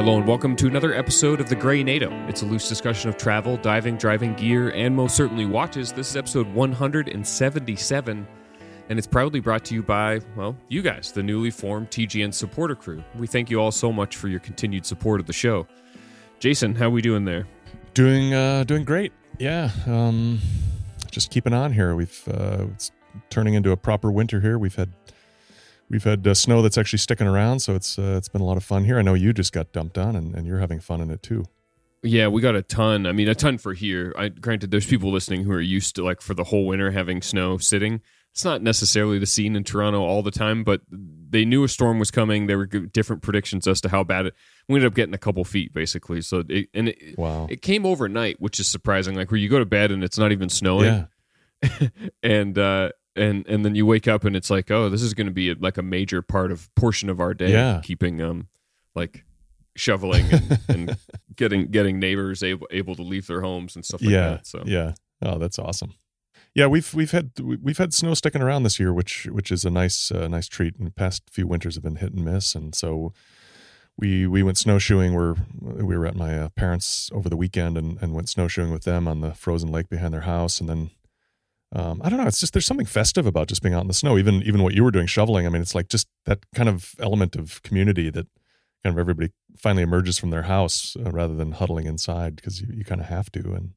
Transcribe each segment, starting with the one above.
Hello and welcome to another episode of The Grey NATO. It's a loose discussion of travel, diving, driving gear, and most certainly watches. This is episode 177, and it's proudly brought to you by, well, you guys, the newly formed TGN supporter crew. We thank you all so much for your continued support of the show. Jason, how are we doing there? Doing great. Yeah, just keeping on here. It's turning into a proper winter here. We've had snow that's actually sticking around, so it's been a lot of fun here. I know you just got dumped on, and you're having fun in it too. Yeah, we got a ton. I mean, a ton for here. Granted, there's people listening who are used to, like, for the whole winter having snow sitting. It's not necessarily the scene in Toronto all the time, but they knew a storm was coming. There were different predictions as to how bad it. We ended up getting a couple feet, basically. So Wow. It came overnight, which is surprising. Like, where you go to bed and it's not even snowing. Yeah. And then you wake up and it's like, oh, this is going to be a major portion of our day. Yeah. Keeping shoveling and getting neighbors able to leave their homes and stuff like that. So yeah. Oh, that's awesome. Yeah, we've had snow sticking around this year, which is a nice treat. And the past few winters have been hit and miss, and so we went snowshoeing. We were at my parents over the weekend and went snowshoeing with them on the frozen lake behind their house, and then. I don't know. It's just there's something festive about just being out in the snow. Even what you were doing, shoveling. I mean, it's like just that kind of element of community that kind of everybody finally emerges from their house rather than huddling inside because you kind of have to. And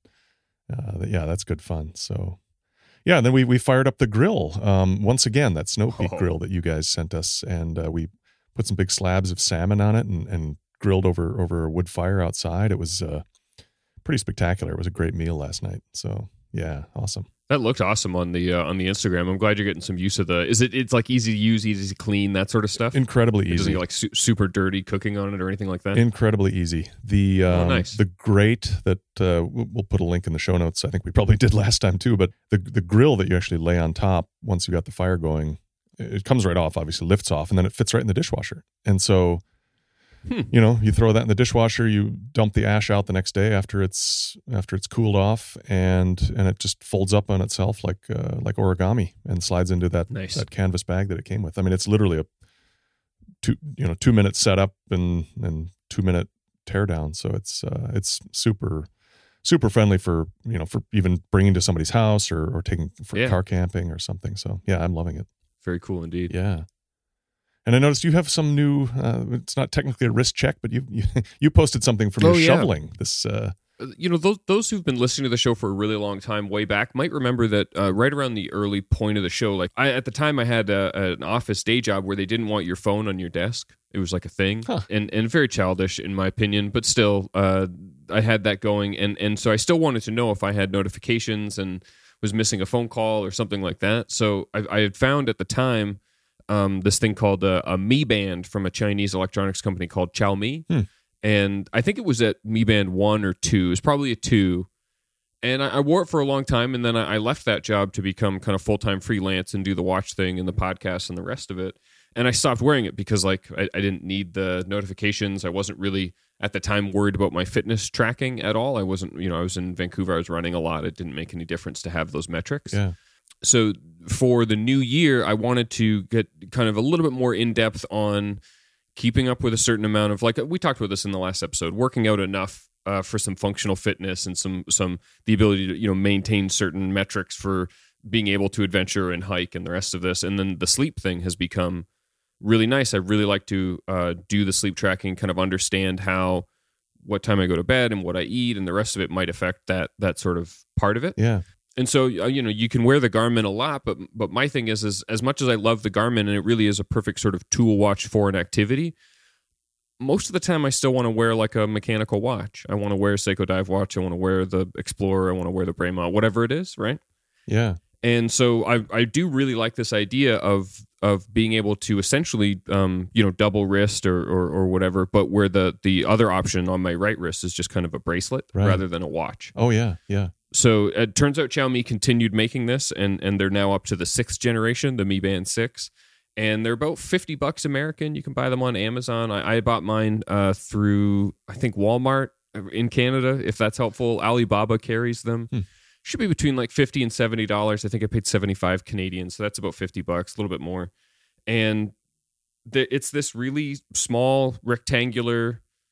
that's good fun. So yeah, and then we fired up the grill once again. That Snow Peak grill that you guys sent us, and we put some big slabs of salmon on it and grilled over a wood fire outside. It was pretty spectacular. It was a great meal last night. So yeah, awesome. That looked awesome on the Instagram. I'm glad you're getting some use of the. It's like easy to use, easy to clean, that sort of stuff. Incredibly easy. It doesn't get like super dirty cooking on it or anything like that. Incredibly easy. The nice. The grate that we'll put a link in the show notes. I think we probably did last time too. But the grill that you actually lay on top once you got the fire going, it comes right off. Obviously lifts off, and then it fits right in the dishwasher. And so. You throw that in the dishwasher, you dump the ash out the next day after it's cooled off, and it just folds up on itself like origami and slides into that canvas bag that it came with. I mean, it's literally a 2 minute setup and 2 minute teardown. So it's super super friendly for even bringing to somebody's house or taking for car camping or something. So yeah, I'm loving it. Very cool indeed. Yeah. And I noticed you have some new. It's not technically a wrist check, but you posted something from your shoveling. This, those who've been listening to the show for a really long time, way back, might remember that right around the early point of the show. Like at the time, I had an office day job where they didn't want your phone on your desk. It was like a thing, and very childish in my opinion. But still, I had that going, and so I still wanted to know if I had notifications and was missing a phone call or something like that. So I had found at the time. This thing called a Mi Band from a Chinese electronics company called Xiaomi. And I think it was at Mi Band 1 or 2. It was probably a 2. And I wore it for a long time, and then I left that job to become kind of full-time freelance and do the watch thing and the podcast and the rest of it. And I stopped wearing it because I didn't need the notifications. I wasn't really, at the time, worried about my fitness tracking at all. I wasn't, I was in Vancouver. I was running a lot. It didn't make any difference to have those metrics. Yeah. So for the new year, I wanted to get kind of a little bit more in-depth on keeping up with a certain amount of, like we talked about this in the last episode, working out enough for some functional fitness and some the ability to maintain certain metrics for being able to adventure and hike and the rest of this. And then the sleep thing has become really nice. I really like to do the sleep tracking, kind of understand what time I go to bed and what I eat, and the rest of it might affect that sort of part of it. Yeah. And so, you can wear the Garmin a lot, but my thing is as much as I love the Garmin, and it really is a perfect sort of tool watch for an activity, most of the time I still want to wear like a mechanical watch. I want to wear a Seiko Dive watch. I want to wear the Explorer. I want to wear the Brema, whatever it is, right? Yeah. And so I do really like this idea of being able to essentially, double wrist or whatever, but where the other option on my right wrist is just kind of a bracelet rather than a watch. Oh, yeah, yeah. So it turns out Xiaomi continued making this, and they're now up to the 6th generation, the Mi Band 6. And they're about $50 American. You can buy them on Amazon. I bought mine through, I think, Walmart in Canada, if that's helpful. Alibaba carries them. Should be between like $50 and $70. I think I paid 75 Canadian, so that's about $50, a little bit more. And it's this really small, rectangular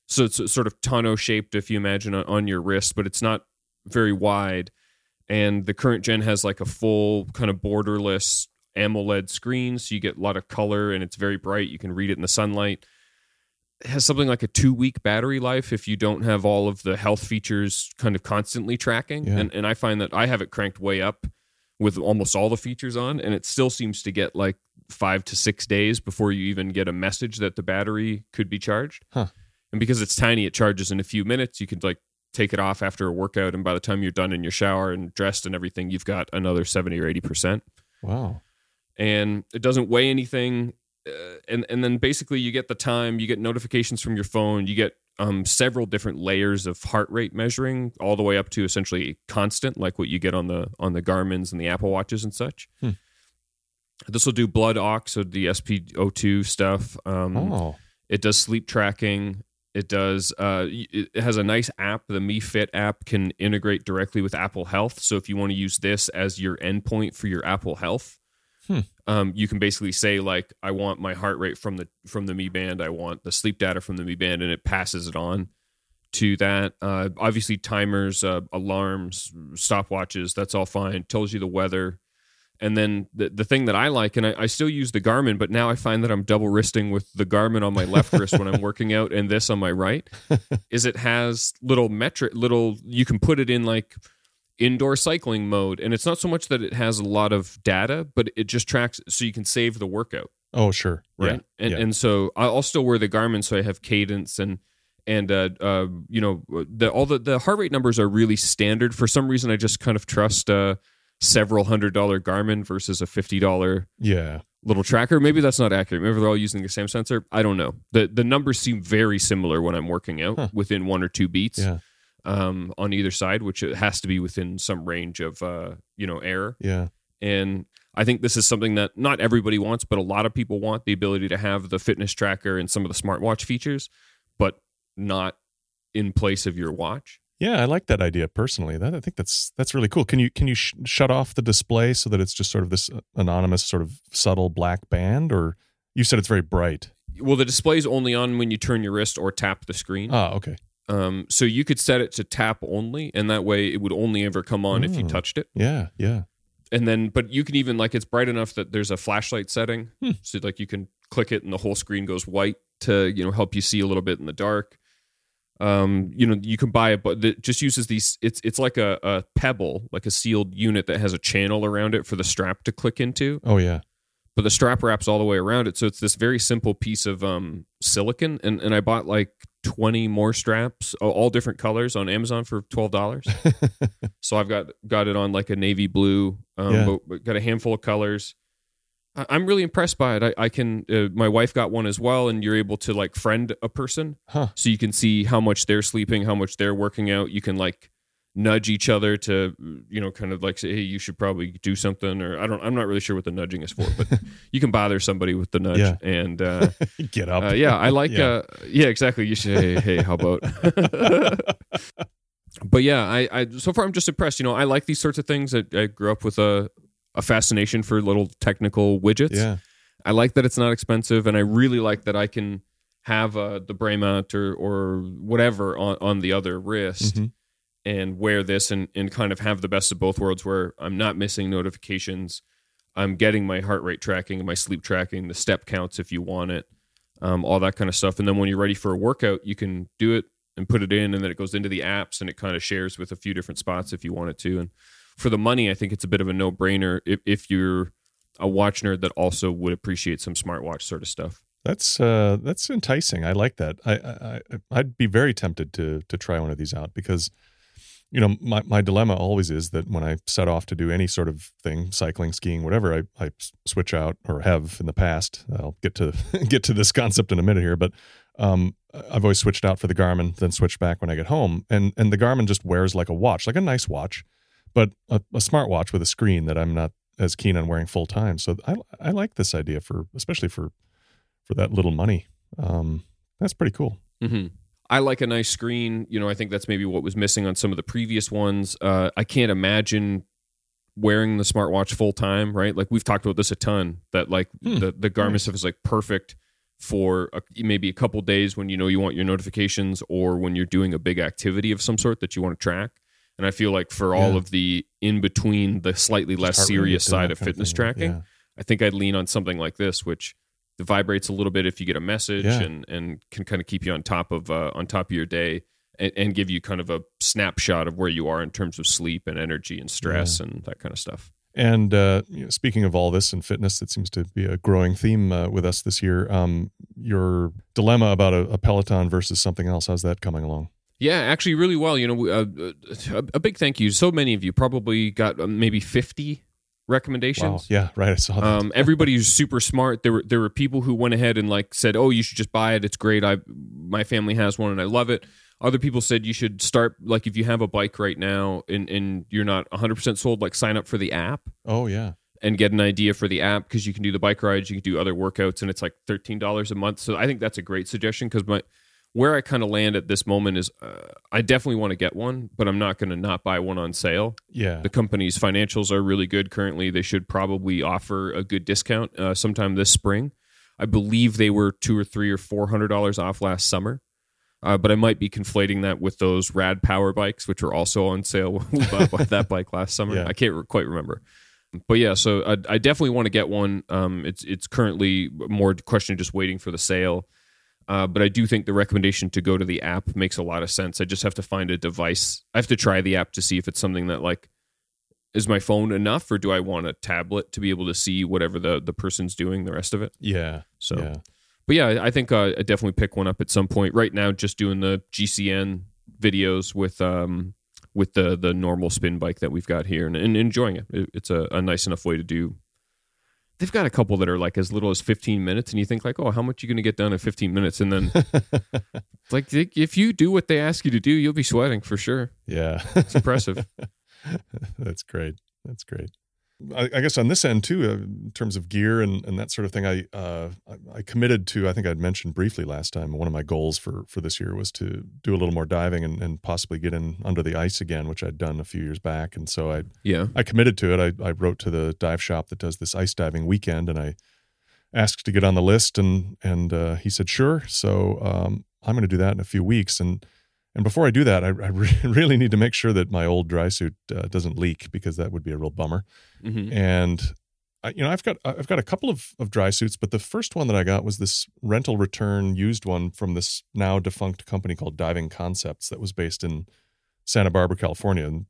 So it's sort of tonneau shaped, if you imagine, on your wrist, but it's not very wide. And the current gen has like a full kind of borderless AMOLED screen, so you get a lot of color and it's very bright. You can read it in the sunlight. It has something like a 2-week battery life if you don't have all of the health features kind of constantly tracking. Yeah. And I find that I have it cranked way up with almost all the features on, and it still seems to get like 5 to 6 days before you even get a message that the battery could be charged. Huh. And because it's tiny, it charges in a few minutes. You can like take it off after a workout, and by the time you're done in your shower and dressed and everything, you've got another 70 or 80%. Wow. And it doesn't weigh anything. And then basically you get the time, you get notifications from your phone, you get several different layers of heart rate measuring, all the way up to essentially constant, like what you get on the Garmin's and the Apple Watches and such. This will do blood ox, so the SpO2 stuff. It does sleep tracking. It does. It has a nice app. The Mi Fit app can integrate directly with Apple Health. So if you want to use this as your endpoint for your Apple Health, you can basically say like, I want my heart rate from the Mi Band. I want the sleep data from the Mi Band, and it passes it on to that. Obviously, timers, alarms, stopwatches. That's all fine. Tells you the weather. And then the thing that I like, and I still use the Garmin, but now I find that I'm double wristing with the Garmin on my left wrist when I'm working out and this on my right, is it has little you can put it in like indoor cycling mode. And it's not so much that it has a lot of data, but it just tracks so you can save the workout. Oh, sure. Right. Yeah. And so I'll still wear the Garmin, so I have cadence and all the heart rate numbers are really standard. For some reason, I just kind of trust several $100 Garmin versus a $50 little tracker. Maybe that's not accurate. Maybe they're all using the same sensor. I don't know. The numbers seem very similar when I'm working out, within 1 or 2 beats on either side, which it has to be within some range of error. Yeah. And I think this is something that not everybody wants, but a lot of people want, the ability to have the fitness tracker and some of the smartwatch features, but not in place of your watch. Yeah, I like that idea personally. I think that's really cool. Can you shut off the display so that it's just sort of this anonymous, sort of subtle black band? Or you said it's very bright. Well, the display's only on when you turn your wrist or tap the screen. Ah, okay. So you could set it to tap only, and that way it would only ever come on if you touched it. Yeah, yeah. And then, but you can even it's bright enough that there's a flashlight setting, so like you can click it and the whole screen goes white to help you see a little bit in the dark. You can buy it, but it just uses these. It's like a pebble, like a sealed unit that has a channel around it for the strap to click into. Oh yeah, but the strap wraps all the way around it, so it's this very simple piece of silicon. And I bought like 20 more straps, all different colors, on Amazon for $12. So I've got it on like a navy blue, but got a handful of colors. I'm really impressed by it. I can. My wife got one as well, and you're able to like friend a person, so you can see how much they're sleeping, how much they're working out. You can like nudge each other to, kind of like say, hey, you should probably do something, or I'm not really sure what the nudging is for, but you can bother somebody with the nudge and get up. I like. Exactly. You should. Hey, how about? But yeah, I so far I'm just impressed. I like these sorts of things. I grew up with a fascination for little technical widgets. Yeah. I like that it's not expensive, and I really like that I can have the Braemount or whatever on the other wrist and wear this and kind of have the best of both worlds, where I'm not missing notifications. I'm getting my heart rate tracking, my sleep tracking, the step counts if you want it, all that kind of stuff. And then when you're ready for a workout, you can do it and put it in, and then it goes into the apps, and it kind of shares with a few different spots if you want it to. And for the money, I think it's a bit of a no-brainer if you're a watch nerd that also would appreciate some smartwatch sort of stuff. That's enticing. I like that. I'd be very tempted to try one of these out, because my dilemma always is that when I set off to do any sort of thing, cycling, skiing, whatever, I switch out, or have in the past. I'll get to this concept in a minute here, but I've always switched out for the Garmin, then switched back when I get home, and the Garmin just wears like a watch, like a nice watch, but a smartwatch with a screen that I'm not as keen on wearing full time. So I like this idea especially for that little money. That's pretty cool. Mm-hmm. I like a nice screen. I think that's maybe what was missing on some of the previous ones. I can't imagine wearing the smartwatch full time, right? Like we've talked about this a ton, that like the Garmin stuff is like perfect for maybe a couple days when you want your notifications, or when you're doing a big activity of some sort that you want to track. And I feel like for all of the in between, the slightly less serious side of fitness tracking, I think I'd lean on something like this, which vibrates a little bit if you get a message, and can kind of keep you on top of your day, and give you kind of a snapshot of where you are in terms of sleep and energy and stress and that kind of stuff. And speaking of all this and fitness, that seems to be a growing theme with us this year. Your dilemma about a Peloton versus something else, how's that coming along? Yeah, actually really well. A big thank you. So many of you probably got maybe 50 recommendations. Wow. Yeah, right. I saw that. Everybody was super smart. There were people who went ahead and said, "Oh, you should just buy it. It's great. My family has one and I love it." Other people said you should start, if you have a bike right now and you're not 100% sold, sign up for the app. Oh, yeah. And get an idea for the app, because you can do the bike rides, you can do other workouts, and it's $13 a month. So I think that's a great suggestion, because where I kind of land at this moment is I definitely want to get one, but I'm not going to not buy one on sale. Yeah. The company's financials are really good currently. They should probably offer a good discount sometime this spring. I believe they were $200 or $300 or $400 off last summer. But I might be conflating that with those Rad Power bikes, which were also on sale when we bought that bike last summer. Yeah. I can't quite remember. But yeah, so I definitely want to get one. It's currently more a question of just waiting for the sale. But I do think the recommendation to go to the app makes a lot of sense. I just have to find a device. I have to try the app to see if it's something that is my phone enough, or do I want a tablet to be able to see whatever the person's doing, the rest of it? Yeah. So. Yeah. But yeah, I think I definitely pick one up at some point. Right now, just doing the GCN videos with the normal spin bike that we've got here, and enjoying it. It's a nice enough way to do. They've got a couple that are as little as 15 minutes, and you think oh, how much are you going to get done in 15 minutes? And then if you do what they ask you to do, you'll be sweating for sure. Yeah. It's impressive. That's great. I guess on this end too, in terms of gear and that sort of thing, I committed to, I think I'd mentioned briefly last time, one of my goals for this year was to do a little more diving and possibly get in under the ice again, which I'd done a few years back. And so I committed to it. I wrote to the dive shop that does this ice diving weekend, and I asked to get on the list, and he said, sure. So I'm going to do that in a few weeks. And before I do that, I really need to make sure that my old dry suit doesn't leak, because that would be a real bummer. Mm-hmm. And I've got a couple of dry suits, but the first one that I got was this rental return used one from this now defunct company called Diving Concepts that was based in Santa Barbara, California. And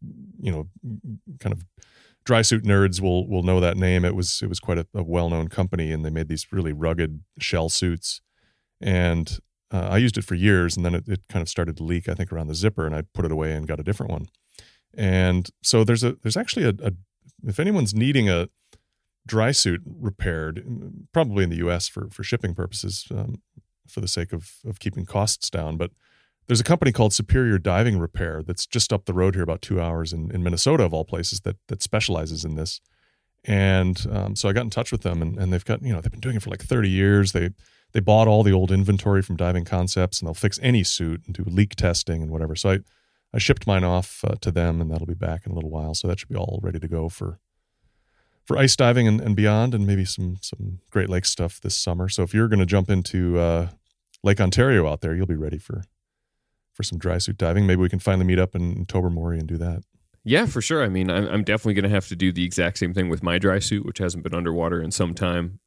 kind of dry suit nerds will know that name. It was quite a well-known company, and they made these really rugged shell suits. And I used it for years, and then it kind of started to leak, I think, around the zipper, and I put it away and got a different one. And so there's actually a if anyone's needing a dry suit repaired, probably in the U.S. for shipping purposes, for the sake of keeping costs down, but there's a company called Superior Diving Repair that's just up the road here, about 2 hours in Minnesota, of all places, that specializes in this. And so I got in touch with them, and they've got, they've been doing it for 30 years. They bought all the old inventory from Diving Concepts, and they'll fix any suit and do leak testing and whatever. So I shipped mine off to them, and that'll be back in a little while. So that should be all ready to go for ice diving and beyond, and maybe some Great Lakes stuff this summer. So if you're going to jump into Lake Ontario out there, you'll be ready for some dry suit diving. Maybe we can finally meet up in Tobermory and do that. Yeah, for sure. I mean, I'm definitely going to have to do the exact same thing with my dry suit, which hasn't been underwater in some time.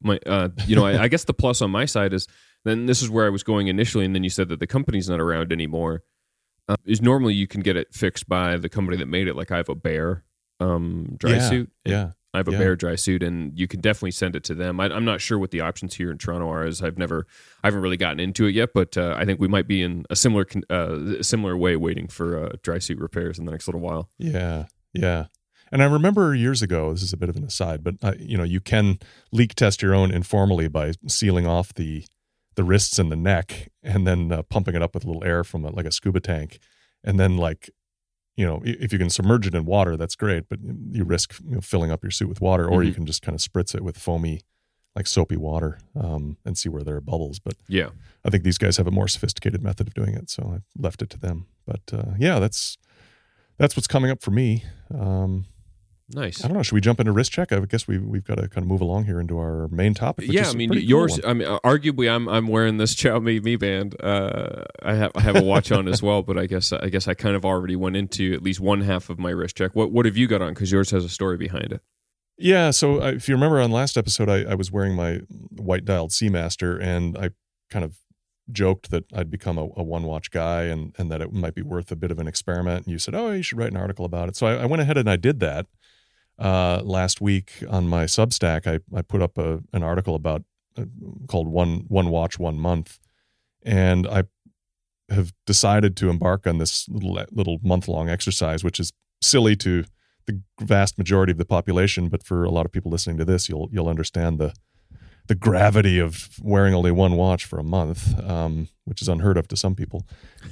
I guess the plus on my side is, then this is where I was going initially, and then you said that the company's not around anymore. Is normally you can get it fixed by the company that made it. I have a Bear dry suit. Yeah. I have a Bear dry suit, and you can definitely send it to them. I'm not sure what the options here in Toronto are, as I haven't really gotten into it yet, but I think we might be in a similar way waiting for dry suit repairs in the next little while. Yeah. And I remember years ago, this is a bit of an aside, but you can leak test your own informally by sealing off the wrists and the neck, and then pumping it up with a little air from a scuba tank, and then if you can submerge it in water, that's great, but you risk filling up your suit with water, or you can just kind of spritz it with foamy, soapy water, and see where there are bubbles. But yeah, I think these guys have a more sophisticated method of doing it, so I left it to them. But that's what's coming up for me. Nice. I don't know. Should we jump into wrist check? I guess we've got to kind of move along here into our main topic. Which Yeah, is I mean a pretty yours. cool one. I mean, arguably, I'm wearing this Xiaomi Mi Band. I have a watch on as well, but I guess I kind of already went into at least one half of my wrist check. What have you got on? Because yours has a story behind it. Yeah. So if you remember on last episode, I was wearing my white dialed Seamaster, and I kind of joked that I'd become a one watch guy, and that it might be worth a bit of an experiment. And you said, "Oh, you should write an article about it." So I went ahead and I did that. Last week on my Substack, I put up an article about called one Watch 1 Month, and I have decided to embark on this little month-long exercise, which is silly to the vast majority of the population, but for a lot of people listening to this, you'll understand the gravity of wearing only one watch for a month, which is unheard of to some people.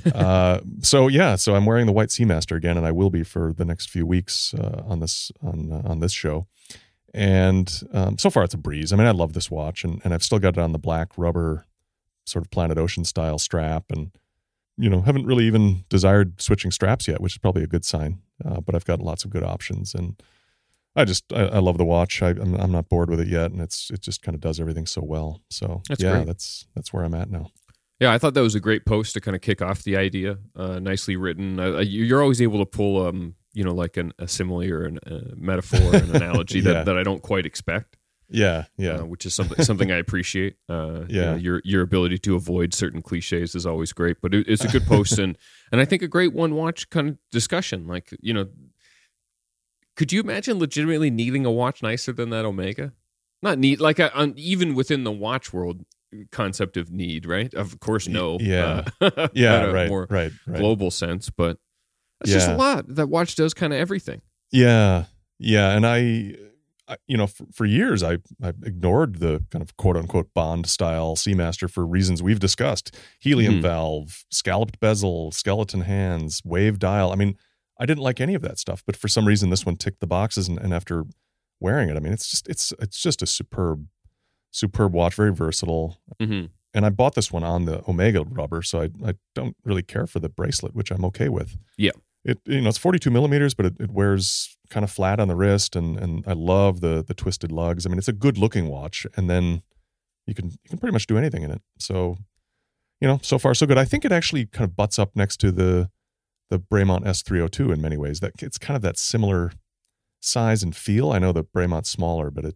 So I'm wearing the white Seamaster again, and I will be for the next few weeks on this show. And so far, it's a breeze. I mean, I love this watch, and I've still got it on the black rubber, sort of Planet Ocean style strap, and haven't really even desired switching straps yet, which is probably a good sign. But I've got lots of good options, and I love the watch. I'm not bored with it yet, and it just kind of does everything so well. So great. That's where I'm at now. Yeah, I thought that was a great post to kind of kick off the idea. Nicely written. You're always able to pull like a simile or a metaphor, an analogy that I don't quite expect. Yeah. Which is something I appreciate. Your ability to avoid certain cliches is always great, but it's a good post and I think a great one watch kind of discussion. Like, could you imagine legitimately needing a watch nicer than that Omega? Not need, like even within the watch world concept of need, right? Of course, no. Yeah. Right. Global sense, but it's just a lot. That watch does kind of everything. Yeah. And I for years I ignored the kind of quote unquote Bond style Seamaster for reasons we've discussed: helium valve, scalloped bezel, skeleton hands, wave dial. I mean, I didn't like any of that stuff, but for some reason this one ticked the boxes, and after wearing it, I mean, it's just a superb watch, very versatile. Mm-hmm. And I bought this one on the Omega rubber, so I don't really care for the bracelet, which I'm okay with. Yeah. It's 42 millimeters, but it wears kind of flat on the wrist, and I love the twisted lugs. I mean, it's a good looking watch, and then you can pretty much do anything in it. So, so far so good. I think it actually kind of butts up next to the Bremont S302 in many ways. That it's kind of that similar size and feel. I know the Bremont's smaller, but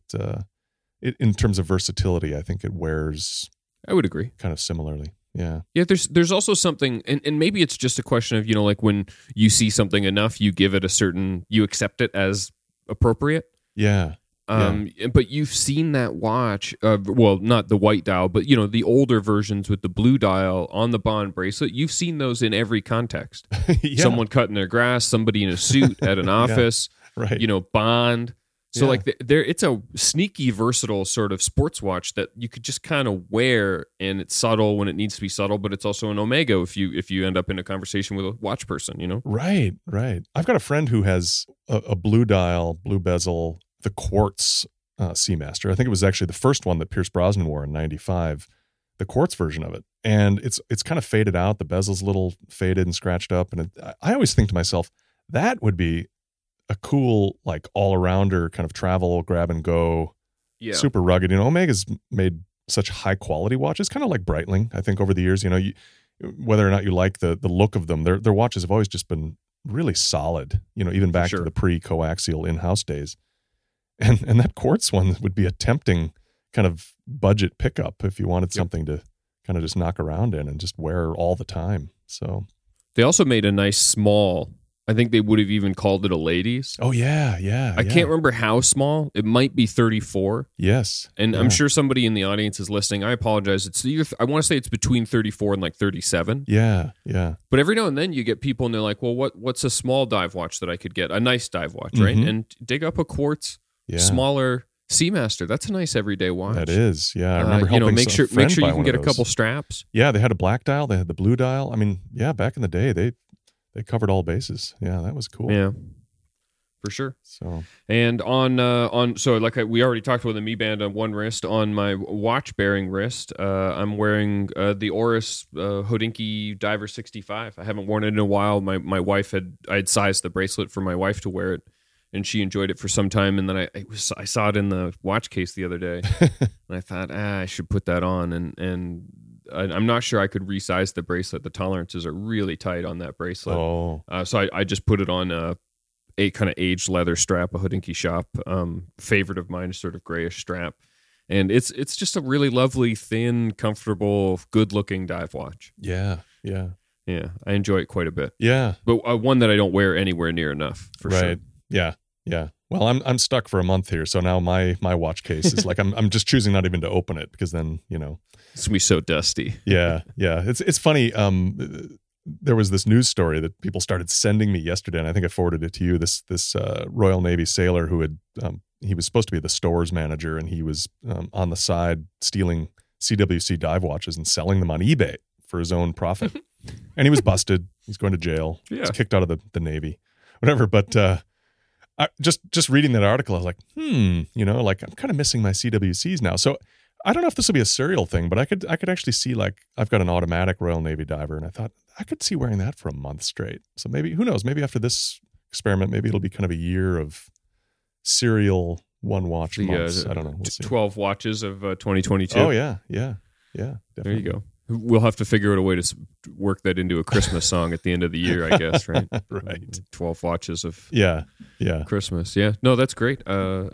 it in terms of versatility, I think it wears. I would agree. Kind of similarly. Yeah. Yeah, there's also something, and maybe it's just a question of, like when you see something enough, you give it you accept it as appropriate. Yeah. But you've seen that watch, well, not the white dial, but, the older versions with the blue dial on the Bond bracelet. You've seen those in every context. Yeah. Someone cutting their grass, somebody in a suit at an office, right. Bond. So it's a sneaky, versatile sort of sports watch that you could just kind of wear, and it's subtle when it needs to be subtle, but it's also an Omega if you end up in a conversation with a watch person, Right. I've got a friend who has a blue dial, blue bezel, the quartz Seamaster. I think it was actually the first one that Pierce Brosnan wore in '95, the quartz version of it, and it's kind of faded out. The bezel's a little faded and scratched up, and I always think to myself, that would be a cool, like, all-arounder kind of travel, grab and go, super rugged. Omega's made such high-quality watches, kind of like Breitling, I think, over the years. Whether or not you like the look of them, their watches have always just been really solid, even back to the pre-coaxial in-house days. And that quartz one would be a tempting kind of budget pickup if you wanted something to kind of just knock around in and just wear all the time. So they also made a nice small, I think they would have even called it a ladies. Oh, yeah. I can't remember how small. It might be 34. Yes. And I'm sure somebody in the audience is listening. I apologize. I want to say it's between 34 and like 37. Yeah. But every now and then you get people and they're like, well, what's a small dive watch that I could get? A nice dive watch, right? And dig up a quartz, smaller Seamaster. That's a nice everyday watch. That is. Yeah. I remember helping make sure you can get a couple straps. Yeah. They had a black dial. They had the blue dial. I mean, back in the day, they covered all bases. Yeah, that was cool. Yeah, for sure. So, and we already talked about the Mi Band on one wrist. On my watch bearing wrist, I'm wearing the Oris Hodinkee Diver 65. I haven't worn it in a while. My wife I had sized the bracelet for my wife to wear it, and she enjoyed it for some time. And then I saw it in the watch case the other day, and I thought, I should put that on. And I'm not sure I could resize the bracelet. The tolerances are really tight on that bracelet. Oh, So I just put it on a kind of aged leather strap, a Hodinkee Shop favorite of mine, a sort of grayish strap. And it's just a really lovely, thin, comfortable, good-looking dive watch. yeah. Yeah, I enjoy it quite a bit. Yeah. But one that I don't wear anywhere near enough, for sure. Right. Yeah. Yeah. Well, I'm stuck for a month here, so now my watch case is like I'm just choosing not even to open it because then It's gonna be so dusty. Yeah. It's funny. There was this news story that people started sending me yesterday, and I think I forwarded it to you. This Royal Navy sailor who had he was supposed to be the stores manager, and he was on the side stealing CWC dive watches and selling them on eBay for his own profit. And he was busted. He's going to jail. Yeah. He's kicked out of the Navy, whatever. But just reading that article, I was like, like I'm kind of missing my CWCs now. So I don't know if this will be a serial thing, but I could actually see, like, I've got an automatic Royal Navy diver, and I thought I could see wearing that for a month straight. So maybe, who knows? Maybe after this experiment, maybe it'll be kind of a year of serial one watch months. I don't know. We'll see. 12 watches of 2022. Oh yeah. Definitely. There you go. We'll have to figure out a way to work that into a Christmas song at the end of the year, I guess, right? Right. 12 watches of Yeah. Christmas. Yeah. No, that's great.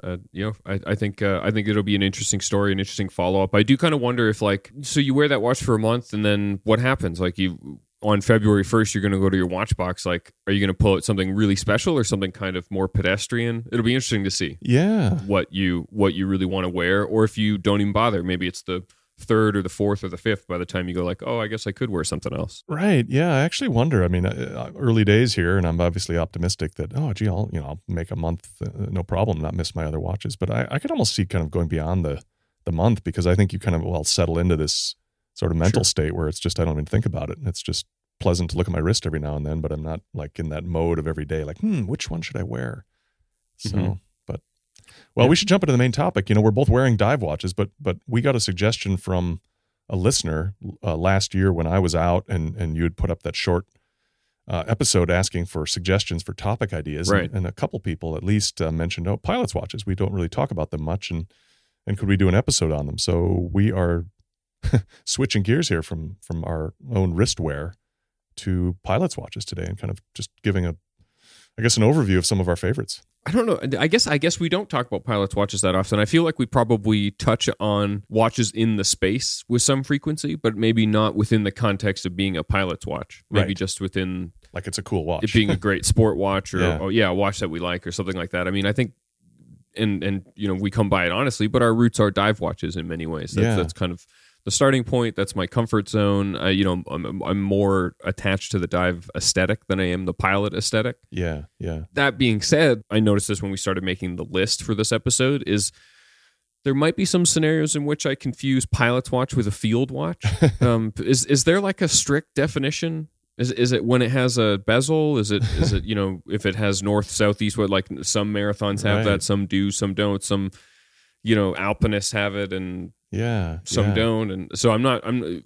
I think it'll be an interesting story, an interesting follow-up. I do kind of wonder if, like, so you wear that watch for a month and then what happens? Like, on February 1st, you're going to go to your watch box. Like, are you going to pull out something really special or something kind of more pedestrian? It'll be interesting to see. Yeah. What you really want to wear, or if you don't even bother, maybe it's the 3rd or the 4th or the 5th by the time you go, like, oh, I guess I could wear something else. Right. Yeah. I actually wonder. I mean, early days here, and I'm obviously optimistic that, I'll make a month, no problem, not miss my other watches. But I could almost see kind of going beyond the month, because I think you kind of settle into this sort of mental state where it's just, I don't even think about it. And it's just pleasant to look at my wrist every now and then, but I'm not like in that mode of every day, like, which one should I wear? So, we should jump into the main topic. We're both wearing dive watches, but we got a suggestion from a listener last year when I was out, and you had put up that short episode asking for suggestions for topic ideas. Right. And a couple people at least mentioned, pilot's watches. We don't really talk about them much, and could we do an episode on them? So we are switching gears here from our own wrist wear to pilot's watches today, and kind of just giving an overview of some of our favorites. I don't know. I guess we don't talk about pilot's watches that often. I feel like we probably touch on watches in the space with some frequency, but maybe not within the context of being a pilot's watch. Maybe just within, like, it's a cool watch, it being a great sport watch, or a watch that we like, or something like that. I mean, I think, and we come by it honestly, but our roots are dive watches in many ways. That's kind of the starting point. That's my comfort zone. I'm more attached to the dive aesthetic than I am the pilot aesthetic. Yeah. That being said, I noticed this when we started making the list for this episode, is there might be some scenarios in which I confuse pilot's watch with a field watch. Is there like a strict definition? Is it when it has a bezel? Is it if it has north, south, east, what, like some marathons have that, some do, some don't, some alpinists have it, and some don't. And so not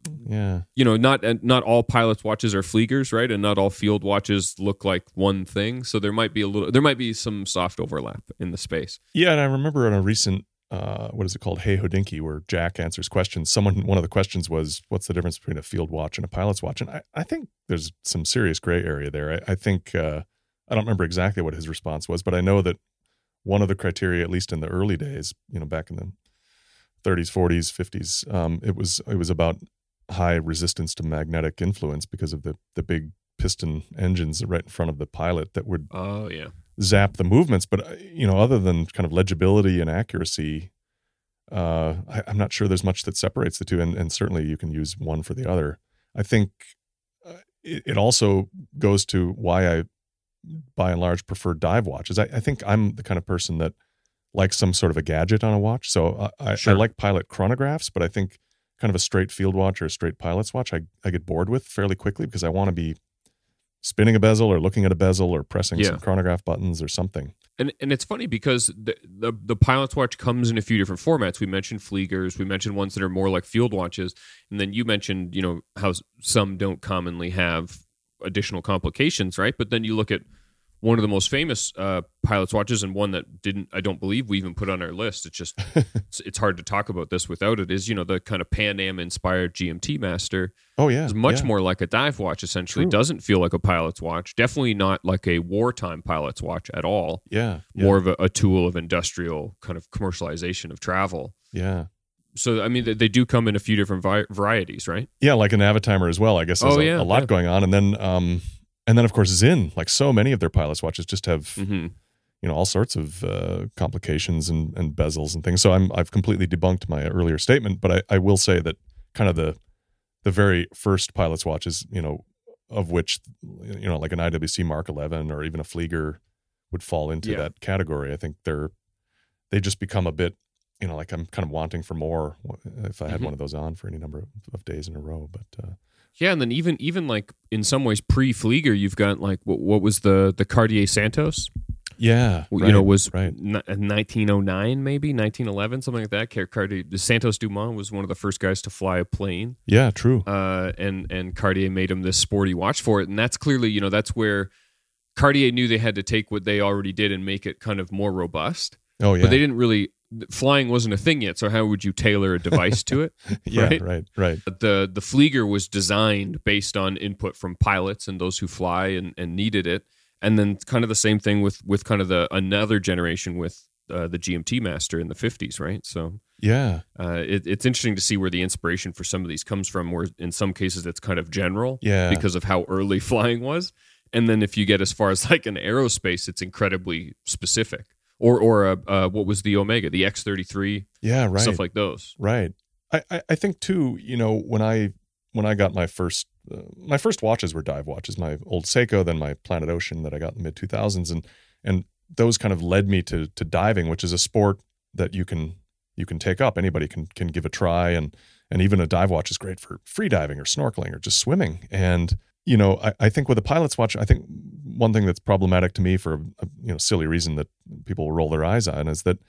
all pilots' watches are Fliegers, right? And not all field watches look like one thing. So there might be some soft overlap in the space. Yeah. And I remember on a recent, what is it called? Hey Hodinkee, where Jack answers questions. One of the questions was, what's the difference between a field watch and a pilot's watch? And I think there's some serious gray area there. I think, I don't remember exactly what his response was, but I know that one of the criteria, at least in the early days, back in the 30s, 40s, 50s, it was about high resistance to magnetic influence because of the big piston engines right in front of the pilot that would zap the movements. But other than kind of legibility and accuracy, I'm not sure there's much that separates the two, and certainly you can use one for the other. I think it also goes to why I, by and large, prefer dive watches. I think I'm the kind of person that likes some sort of a gadget on a watch. So I like pilot chronographs, but I think kind of a straight field watch or a straight pilot's watch, I get bored with fairly quickly, because I want to be spinning a bezel or looking at a bezel or pressing some chronograph buttons or something. And it's funny because the pilot's watch comes in a few different formats. We mentioned Fliegers, we mentioned ones that are more like field watches, and then you mentioned how some don't commonly have additional complications, right? But then you look at one of the most famous pilot's watches, and one that I don't believe we even put on our list. It's just, it's hard to talk about this without it, is, the kind of Pan Am inspired GMT Master. Oh, yeah. It's much more like a dive watch, essentially. True. Doesn't feel like a pilot's watch. Definitely not like a wartime pilot's watch at all. Yeah. More of a tool of industrial kind of commercialization of travel. Yeah. So, I mean, they do come in a few different varieties, right? Yeah, like a Navitimer as well, I guess. There's a lot going on. And then, of course, Zinn, like so many of their pilot's watches just have, all sorts of complications and bezels and things. So I've completely debunked my earlier statement, but I will say that kind of the very first pilot's watches, of which, like an IWC Mark 11 or even a Flieger would fall into that category. I think they just become a bit, like I'm kind of wanting for more if I had one of those on for any number of days in a row. But yeah, and then even like in some ways pre-Flieger, you've got like what was the Cartier Santos? Yeah, was 1909 maybe 1911, something like that. Cartier, the Santos Dumont was one of the first guys to fly a plane. Yeah, true. And Cartier made him this sporty watch for it, and that's clearly that's where Cartier knew they had to take what they already did and make it kind of more robust. Oh yeah, but they didn't really. Flying wasn't a thing yet, so how would you tailor a device to it? Yeah, right. The Flieger was designed based on input from pilots and those who fly and needed it, and then kind of the same thing with kind of another generation with the GMT Master in the 50s, right? So yeah, it's interesting to see where the inspiration for some of these comes from. Where in some cases it's kind of general, because of how early flying was, and then if you get as far as like an aerospace, it's incredibly specific. Or what was the Omega, the X33? Yeah, right. Stuff like those. Right. I think too. When I got my first watches were dive watches. My old Seiko, then my Planet Ocean that I got in the mid 2000s, and those kind of led me to diving, which is a sport that you can take up. Anybody can give a try, and even a dive watch is great for free diving or snorkeling or just swimming. And I think with a pilot's watch, I think one thing that's problematic to me for a silly reason that people will roll their eyes on is that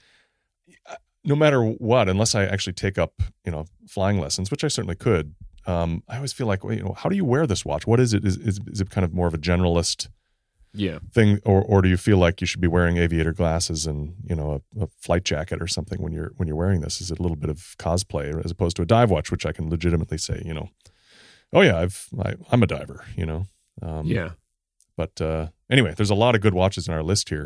no matter what, unless I actually take up flying lessons, which I certainly could, I always feel like, how do you wear this watch? What is it? Is it kind of more of a generalist thing, or do you feel like you should be wearing aviator glasses and a flight jacket or something when you're wearing this? Is it a little bit of cosplay as opposed to a dive watch, which I can legitimately say, oh yeah, I'm a diver, Yeah. But anyway, there's a lot of good watches in our list here,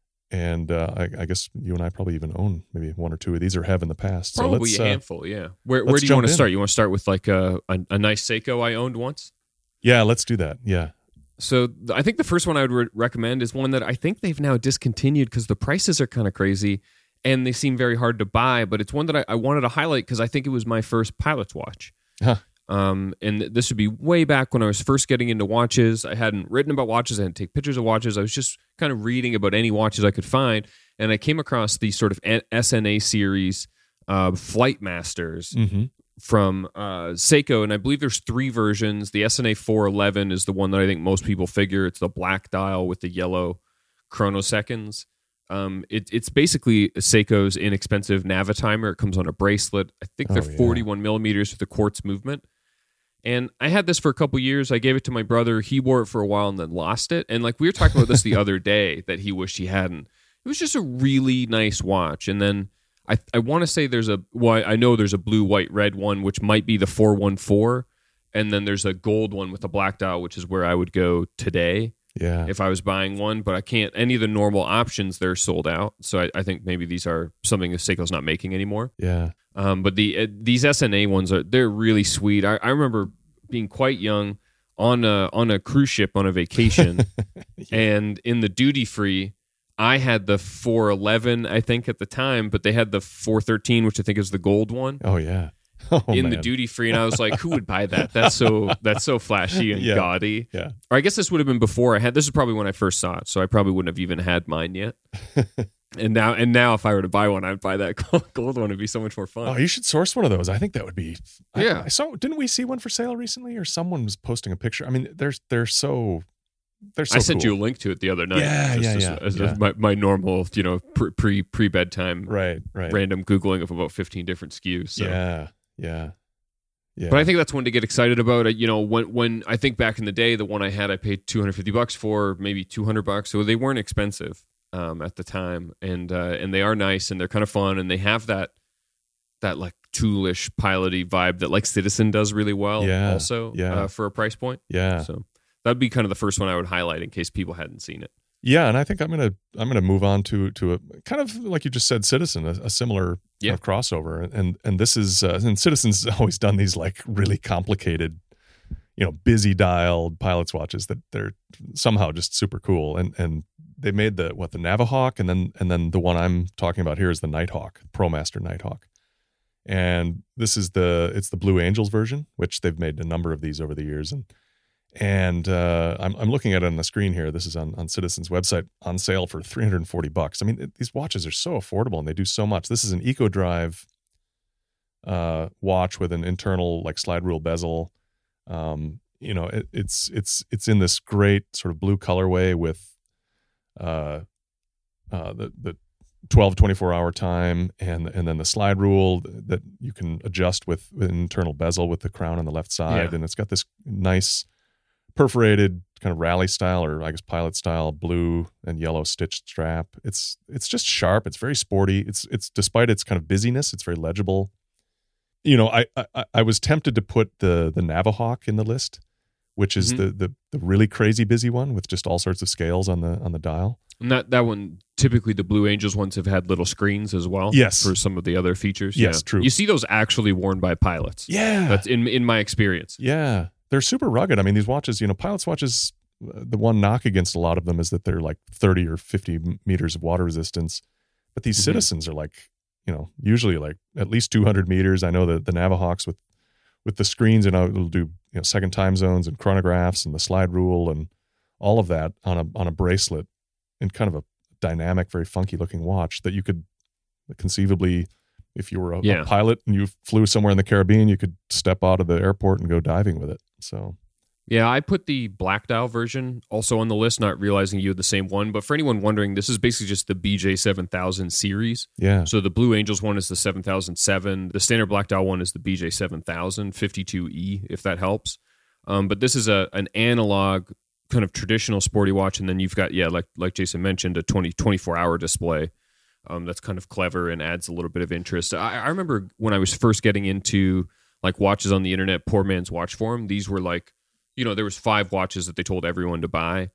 and I guess you and I probably even own maybe one or two of these or have in the past. Probably so a handful, yeah. Where do you want to start? You want to start with like a nice Seiko I owned once? Yeah, let's do that. Yeah. So I think the first one I would recommend is one that I think they've now discontinued because the prices are kind of crazy and they seem very hard to buy. But it's one that I wanted to highlight because I think it was my first pilot's watch. Huh. And this would be way back when I was first getting into watches. I hadn't written about watches. I hadn't taken pictures of watches. I was just kind of reading about any watches I could find. And I came across the sort of SNA series Flight Masters from Seiko. And I believe there's 3 versions. The SNA 411 is the one that I think most people figure. It's the black dial with the yellow chronoseconds. It's basically Seiko's inexpensive Navitimer. It comes on a bracelet. I think they're 41 millimeters with the quartz movement. And I had this for a couple years. I gave it to my brother. He wore it for a while and then lost it. And like we were talking about this the other day that he wished he hadn't. It was just a really nice watch. And then I want to say I know there's a blue, white, red one, which might be the 414. And then there's a gold one with a black dial, which is where I would go today. Yeah. If I was buying one, but I can't. Any of the normal options, they're sold out. So I think maybe these are something that Seiko's not making anymore. Yeah. But these SNA ones they're really sweet. I remember being quite young on a cruise ship on a vacation, and in the duty free, I had the 411 I think at the time, but they had the 413, which I think is the gold one. Oh yeah. The duty free, and I was like, who would buy that? That's so flashy and gaudy. Yeah. Or I guess this would have been before I had. This is probably when I first saw it, so I probably wouldn't have even had mine yet. and now, if I were to buy one, I'd buy that gold one. It'd be so much more fun. Oh, you should source one of those. I think that would be. Yeah. I saw. Didn't we see one for sale recently, or someone was posting a picture? I mean, they're so. I sent you a link to it the other night. Yeah. My normal, pre bedtime, right, random Googling of about 15 different SKUs. So. Yeah. Yeah. But I think that's one to get excited about. You know, when I think back in the day, the one I had, I paid $250 for, maybe $200. So they weren't expensive at the time, and they are nice and they're kind of fun, and they have that like toolish piloty vibe that like Citizen does really well. Yeah. Also, for a price point. Yeah. So that'd be kind of the first one I would highlight in case people hadn't seen it. Yeah, and I think I'm gonna move on to a kind of like you just said, Citizen, a similar kind of crossover, and this is and Citizen's always done these like really complicated, busy dialed pilot's watches that they're somehow just super cool, and they made the Navihawk, and then the one I'm talking about here is the Nighthawk, ProMaster Nighthawk, and this is it's the Blue Angels version, which they've made a number of these over the years, and I'm looking at it on the screen here. This is on Citizen's website, on sale for $340. I mean, these watches are so affordable and they do so much. This is an EcoDrive watch with an internal like slide rule bezel. It's in this great sort of blue colorway with the 12 24-hour time and then the slide rule that you can adjust with an internal bezel with the crown on the left side, and it's got this nice perforated kind of rally style, or I guess pilot style, blue and yellow stitched strap. It's just sharp. It's very sporty. It's despite its kind of busyness, it's very legible. I was tempted to put the Navihawk in the list, which is the really crazy busy one with just all sorts of scales on the dial. And that one, typically the Blue Angels ones have had little screens as well. Yes. For some of the other features. Yes, true. You see those actually worn by pilots. Yeah. That's in my experience. Yeah. They're super rugged. I mean, these watches, pilots' watches, the one knock against a lot of them is that they're like 30 or 50 meters of water resistance. But these Citizens are like, usually like at least 200 meters. I know that the Navihawks with the screens, it'll do, second time zones and chronographs and the slide rule and all of that on a bracelet in kind of a dynamic, very funky looking watch that you could conceivably, if you were a pilot and you flew somewhere in the Caribbean, you could step out of the airport and go diving with it. So, yeah, I put the Black Dial version also on the list, not realizing you had the same one. But for anyone wondering, this is basically just the BJ 7000 series. Yeah. So the Blue Angels one is the 7007. The standard Black Dial one is the BJ 7000 52E, if that helps. But this is an analog kind of traditional sporty watch, and then you've got like Jason mentioned, a 24-hour display. That's kind of clever and adds a little bit of interest. I remember when I was first getting into like watches on the internet, Poor Man's Watch Forum, these were like, there was 5 watches that they told everyone to buy.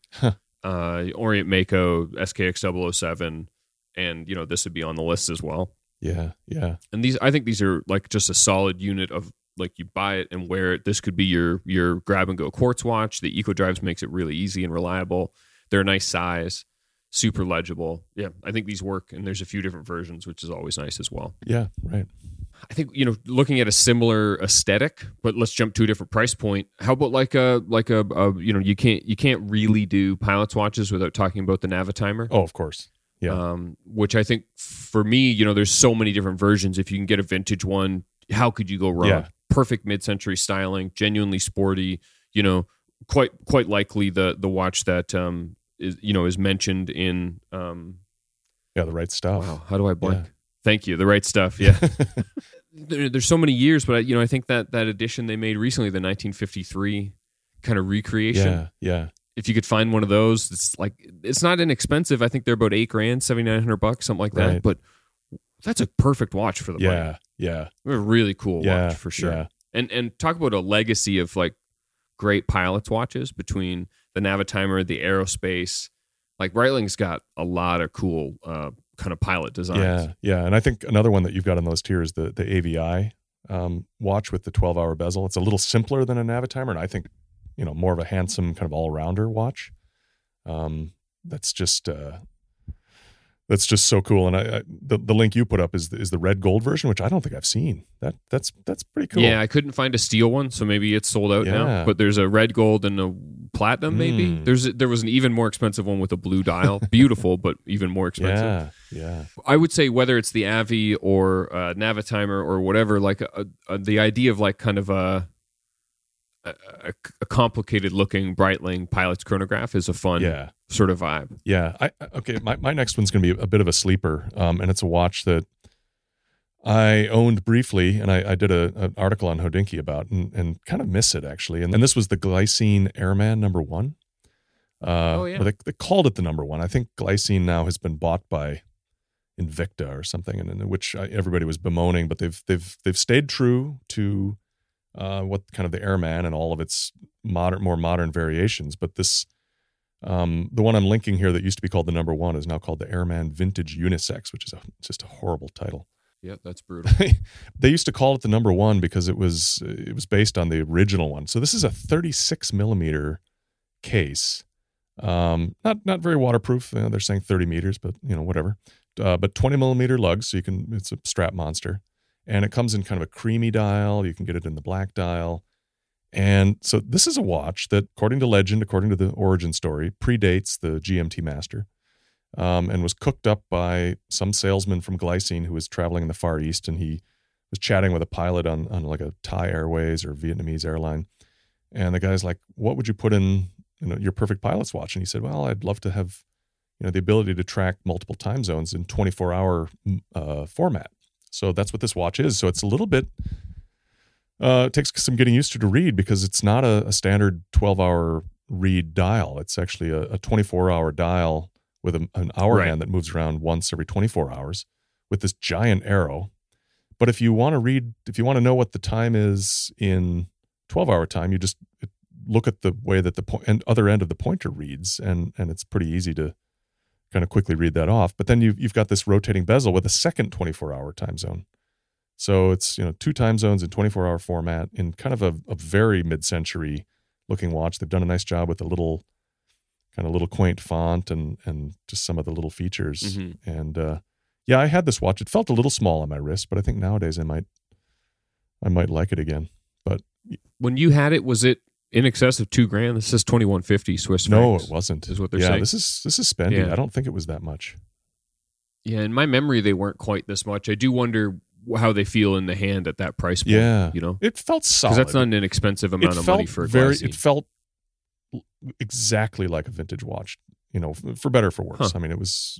Orient Mako, SKX 007, and this would be on the list as well. Yeah, yeah. And I think these are like just a solid unit of like you buy it and wear it. This could be your grab and go quartz watch. The EcoDrives makes it really easy and reliable. They're a nice size. Super legible. Yeah, I think these work, and there's a few different versions, which is always nice as well. Yeah, right. I think looking at a similar aesthetic, but let's jump to a different price point. How about like a you can't really do pilot's watches without talking about the Navitimer. Oh, of course. Yeah. Which I think for me, there's so many different versions. If you can get a vintage one, how could you go wrong? Yeah. Perfect mid-century styling, genuinely sporty. Quite likely the watch that is mentioned in the Right Stuff. Wow, how do I blank? Yeah. Thank you, The Right Stuff. Yeah. There's so many years, but I think that edition they made recently, the 1953 kind of recreation. Yeah. If you could find one of those, it's not inexpensive. I think they're about $8,000, $7,900, something like that. Right. But that's a perfect watch for the money. Yeah. A really cool watch for sure. Yeah. And talk about a legacy of like great pilot's watches between the Navitimer, the Aerospace. Like Breitling's got a lot of cool kind of pilot designs. Yeah. And I think another one that you've got on those tier is the AVI watch with the 12-hour bezel. It's a little simpler than a Navitimer, and I think more of a handsome kind of all-rounder watch. That's just so cool. And the link you put up is the red gold version, which I don't think I've seen. That's pretty cool. Yeah, I couldn't find a steel one, so maybe it's sold out now. But there's a red gold and a platinum. Maybe there was an even more expensive one with a blue dial. Beautiful, but even more expensive. Yeah. I would say whether it's the Avi or Navitimer or whatever, like the idea of like kind of a complicated looking Breitling pilot's chronograph is a fun sort of vibe. Yeah. My next one's going to be a bit of a sleeper. And it's a watch that I owned briefly, and I did an article on Hodinkee about, and kind of miss it actually. And this was the Glycine Airman #1. Oh yeah, Or they called it the #1. I think Glycine now has been bought by Invicta or something, and which everybody was bemoaning, but they've stayed true to what kind of the Airman and all of its more modern variations. But this, the one I'm linking here that used to be called the #1 is now called the Airman Vintage Unisex, which is just a horrible title. Yeah, that's brutal. They used to call it the #1 because it was based on the original one. So this is a 36 millimeter case. Not very waterproof. They're saying 30 meters, but whatever. But 20 millimeter lugs, so it's a strap monster, and it comes in kind of a creamy dial. You can get it in the black dial, and so this is a watch that, according to legend, according to the origin story, predates the GMT Master. And was cooked up by some salesman from Glycine who was traveling in the Far East, and he was chatting with a pilot on like a Thai Airways or Vietnamese airline. And the guy's like, "What would you put in your perfect pilot's watch?" And he said, "Well, I'd love to have the ability to track multiple time zones in 24-hour format." So that's what this watch is. So it's a little bit it takes some getting used to read, because it's not a standard 12-hour read dial. It's actually a 24-hour dial with an hour hand that moves around once every 24 hours with this giant arrow. But if you want to know what the time is in 12-hour time, you just look at the way that the other end of the pointer reads, and it's pretty easy to kind of quickly read that off. But then you've got this rotating bezel with a second 24-hour time zone. So it's 2 time zones in 24-hour format in kind of a very mid-century looking watch. They've done a nice job with the little quaint font and just some of the little features. Mm-hmm. And yeah, I had this watch. It felt a little small on my wrist, but I think nowadays I might like it again. But when you had it, was it in excess of $2,000? This says 2,150 Swiss francs. No, it wasn't. Is what they're saying. This is spendy. Yeah. I don't think it was that much. Yeah, in my memory, they weren't quite this much. I do wonder how they feel in the hand at that price point. Yeah, it felt solid. Because that's not an inexpensive amount of money for a Glycine. It felt exactly like a vintage watch, for better or for worse. Huh. I mean,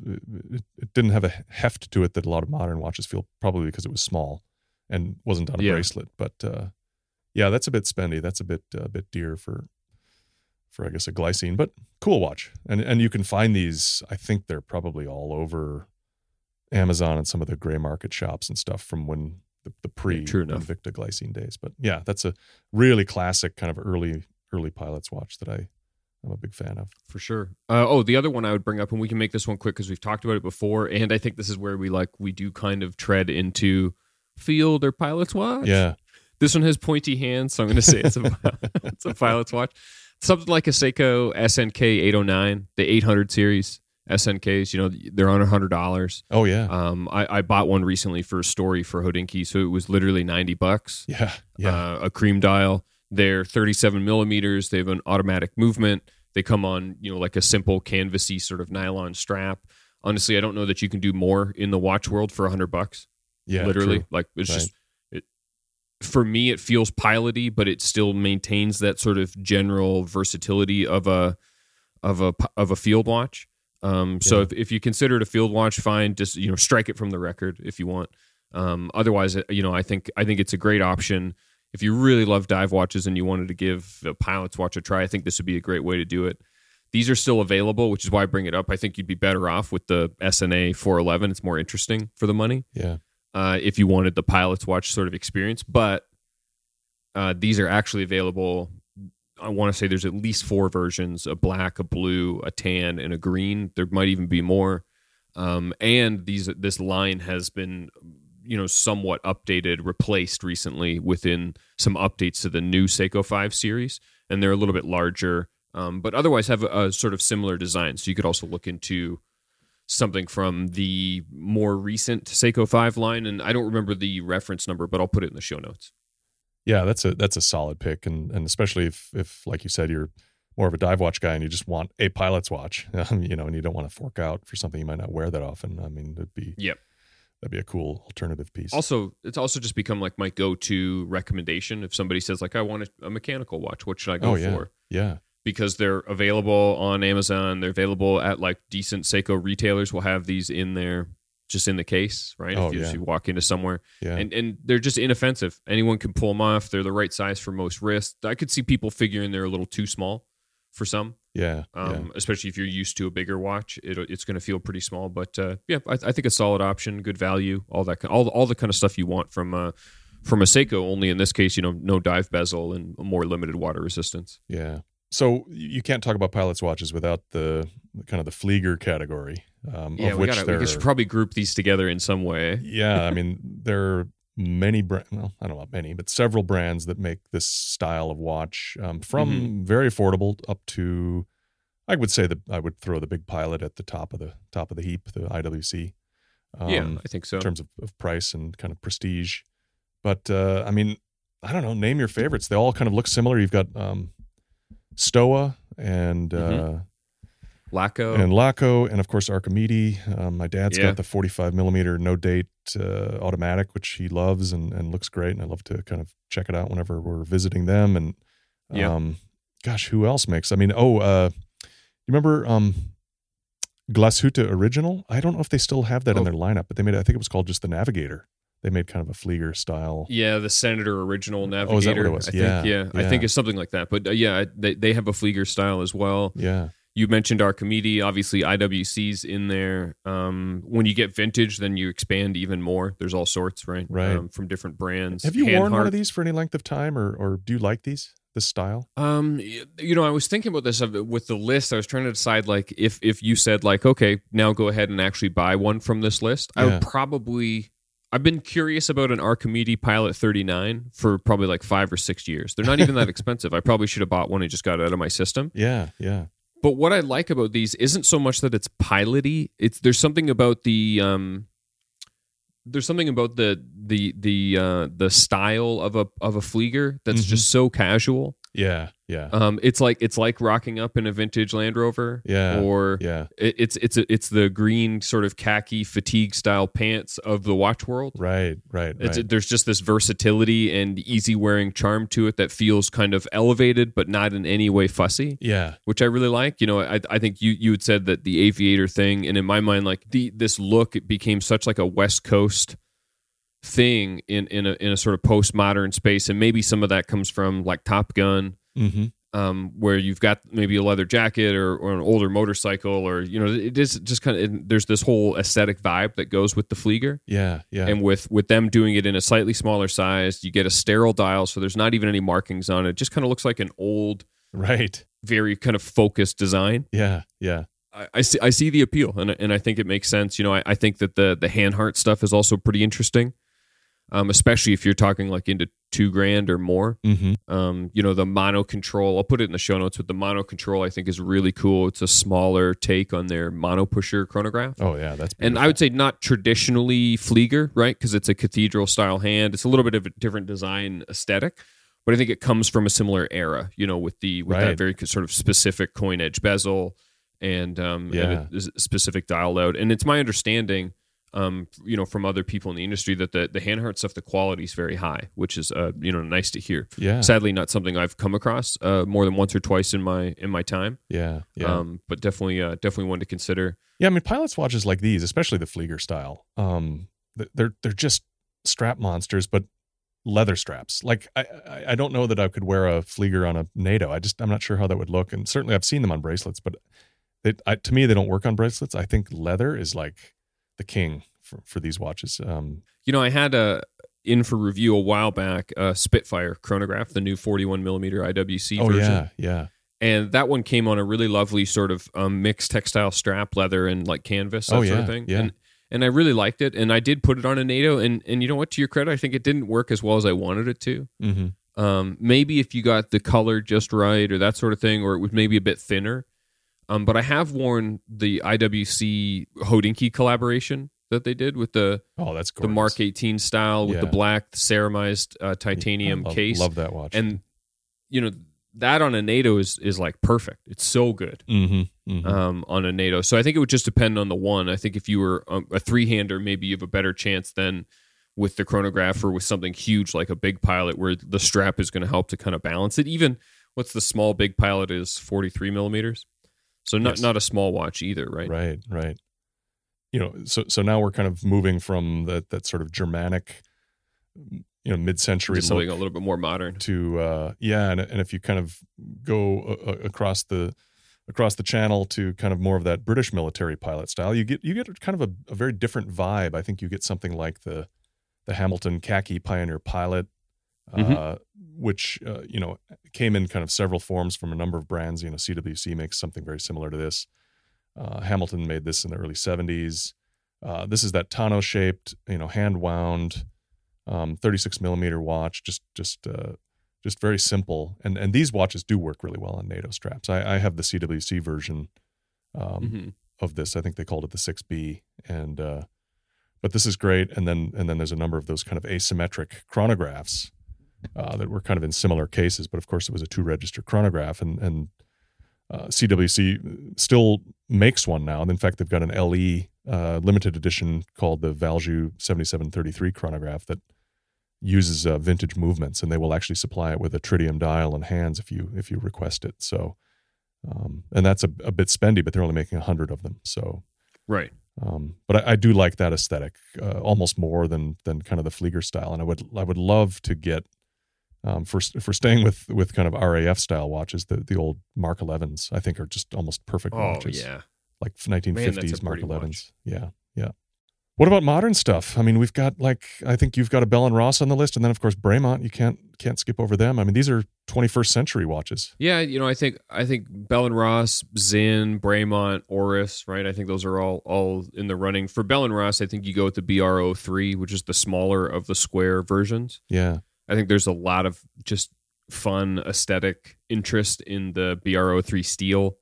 it didn't have a heft to it that a lot of modern watches feel, probably because it was small and wasn't on a bracelet. But yeah, that's a bit spendy. That's a bit dear for I guess a Glycine, but cool watch. And you can find these. I think they're probably all over Amazon and some of the gray market shops and stuff from when the pre-Invicta Glycine days. But yeah, that's a really classic kind of early pilot's watch that I'm a big fan of. For sure. The other one I would bring up, and we can make this one quick because we've talked about it before, and I think this is where we do kind of tread into field or pilot's watch. Yeah. This one has pointy hands, so I'm going to say it's a pilot's watch. Something like a Seiko SNK 809, the 800 series SNKs. They're on $100. Oh yeah. I bought one recently for a story for Hodinkee, so it was literally $90. Yeah. A cream dial. They're 37 millimeters. They have an automatic movement. They come on, like a simple canvasy sort of nylon strap. Honestly, I don't know that you can do more in the watch world for $100. Yeah, literally. True. Like it's just for me, it feels piloty, but it still maintains that sort of general versatility of a field watch. So if you consider it a field watch, fine. Just strike it from the record if you want. Otherwise, I think it's a great option. If you really love dive watches and you wanted to give a pilot's watch a try, I think this would be a great way to do it. These are still available, which is why I bring it up. I think you'd be better off with the SNA 411. It's more interesting for the money. Yeah. If you wanted the pilot's watch sort of experience. But these are actually available. I want to say there's at least 4 versions: a black, a blue, a tan, and a green. There might even be more. And this line has been somewhat updated, replaced recently within some updates to the new Seiko 5 series, and they're a little bit larger, but otherwise have a sort of similar design. So you could also look into something from the more recent Seiko 5 line, and I don't remember the reference number, but I'll put it in the show notes. Yeah, that's a solid pick, and especially if like you said, you're more of a dive watch guy and you just want a pilot's watch, and you don't want to fork out for something you might not wear that often. I mean, that'd be a cool alternative piece. Also, it's also just become like my go-to recommendation. If somebody says like, I want a mechanical watch, what should I go for? Yeah. Because they're available on Amazon. They're available at like decent Seiko retailers will have these in their just in the case, right? Oh, if yeah. you walk into somewhere, Yeah. and they're just inoffensive. Anyone can pull them off. They're the right size for most wrists. I could see people figuring they're a little too small for some. Yeah. Especially if you're used to a bigger watch, it's going to feel pretty small. But I think a solid option, good value, all that, all the kind of stuff you want from a Seiko. Only in this case, no dive bezel and more limited water resistance. Yeah. So you can't talk about Pilot's watches without the kind of the Flieger category. We should probably group these together in some way. Yeah, I mean there are many I don't know about many, but several brands that make this style of watch, from very affordable up to, I would say that I would throw the big Pilot at the top of the heap, the IWC. I think so. In terms of price and kind of prestige. But I mean, I don't know, name your favorites. They all kind of look similar. You've got Stoa and Laco, and of course Archimede. My dad's got the 45 millimeter no date automatic, which he loves and looks great, and I love to kind of check it out whenever we're visiting them. And gosh, who else makes? I mean, you remember Glashütte Original? I don't know if they still have that in their lineup, but they made, I think it was called just the Navigator. They made kind of a Flieger style. Yeah, the Senator Original Navigator. Oh, is that what it was? I think it's something like that. But they have a Flieger style as well. Yeah. You mentioned Archimede, obviously IWC's in there. When you get vintage, then you expand even more. There's all sorts, right? From different brands. Have you worn one of these for any length of time, or do you like this style? I was thinking about this with the list. I was trying to decide, like, if you said, like, okay, now go ahead and actually buy one from this list, I would probably. I've been curious about an Archimede Pilot 39 for probably like 5 or 6 years. They're not even that expensive. I probably should have bought one and just got it out of my system. Yeah. But what I like about these isn't so much that it's pilot-y. There's something about the style of a Flieger that's just so casual. Yeah. It's like rocking up in a vintage Land Rover. It's the green sort of khaki fatigue style pants of the watch world. Right. There's just this versatility and easy wearing charm to it that feels kind of elevated, but not in any way fussy. Yeah, which I really like. I think you had said that the aviator thing, and in my mind, like this look, it became such like a West Coast thing in a sort of postmodern space, and maybe some of that comes from like Top Gun, where you've got maybe a leather jacket or an older motorcycle, or it is just kind of, there's this whole aesthetic vibe that goes with the Flieger. Yeah. And with them doing it in a slightly smaller size, you get a sterile dial, so there's not even any markings on it. It just kind of looks like an old, very kind of focused design. Yeah. I see the appeal, and I think it makes sense. I think that the Hanhart stuff is also pretty interesting. Especially if you're talking like into $2,000 or more. The mono control, I'll put it in the show notes, but the mono control I think is really cool. It's a smaller take on their mono pusher chronograph. Oh yeah, that's beautiful. And I would say not traditionally Flieger, right? Because it's a cathedral style hand. It's a little bit of a different design aesthetic, but I think it comes from a similar era, with that very sort of specific coin edge bezel and a specific dial load. And it's my understanding, from other people in the industry, that the Hanhart stuff, the quality is very high, which is nice to hear. Yeah. Sadly, not something I've come across more than once or twice in my time. Yeah. But definitely one to consider. Yeah, I mean, Pilot's watches like these, especially the Flieger style, they're just strap monsters, but leather straps. Like I don't know that I could wear a Flieger on a NATO. I'm not sure how that would look, and certainly I've seen them on bracelets, but to me they don't work on bracelets. I think leather is like the king for these watches. I had in for review a while back Spitfire chronograph, the new 41 millimeter IWC version. Yeah. And that one came on a really lovely sort of mixed textile strap, leather and like canvas, sort of thing. Yeah. And I really liked it, and I did put it on a NATO, and you know what? To your credit, I think it didn't work as well as I wanted it to. Maybe if you got the color just right or that sort of thing, or it was maybe a bit thinner. But I have worn the IWC Hodinkee collaboration that they did with the Mark 18 style with the black ceramized titanium case. Love that watch. And that on a NATO is like perfect. It's so good on a NATO. So I think it would just depend on the one. I think if you were a three-hander, maybe you have a better chance than with the chronograph or with something huge like a Big Pilot, where the strap is going to help to kind of balance it. Even what's the small Big Pilot is 43 millimeters. So not a small watch either, right? Right. so now we're kind of moving from that sort of Germanic, mid-century Just something look a little bit more modern. to and if you kind of go across the channel to kind of more of that British military pilot style, you get kind of a very different vibe. I think you get something like the Hamilton khaki Pioneer Pilot, which came in kind of several forms from a number of brands. CWC makes something very similar to this. Hamilton made this in the early 70s. This is that tonneau shaped, hand wound, 36 millimeter watch, just very simple. And these watches do work really well on NATO straps. I have the CWC version of this. I think they called it the 6B, but this is great. And then there's a number of those kind of asymmetric chronographs that were kind of in similar cases, but of course it was a 2-register chronograph, and CWC still makes one now. In fact, they've got an LE limited edition called the Valjoux 7733 chronograph that uses vintage movements, and they will actually supply it with a tritium dial and hands if you request it. So, and that's a bit spendy, but they're only making 100 of them. So, right. But I do like that aesthetic almost more than kind of the Flieger style, and I would love to get for staying with kind of RAF style watches, the old Mark 11s I think are just almost perfect watches. Oh yeah, like 1950s Mark 11s. Watch. Yeah. What about modern stuff? I mean, we've got I think you've got a Bell and Ross on the list, and then of course Bremont. You can't skip over them. I mean, these are 21st century watches. Yeah, I think Bell and Ross, Zinn, Bremont, Oris, right? I think those are all in the running. For Bell and Ross, I think you go with the BR03, which is the smaller of the square versions. Yeah. I think there's a lot of just fun aesthetic interest in the BR03 steel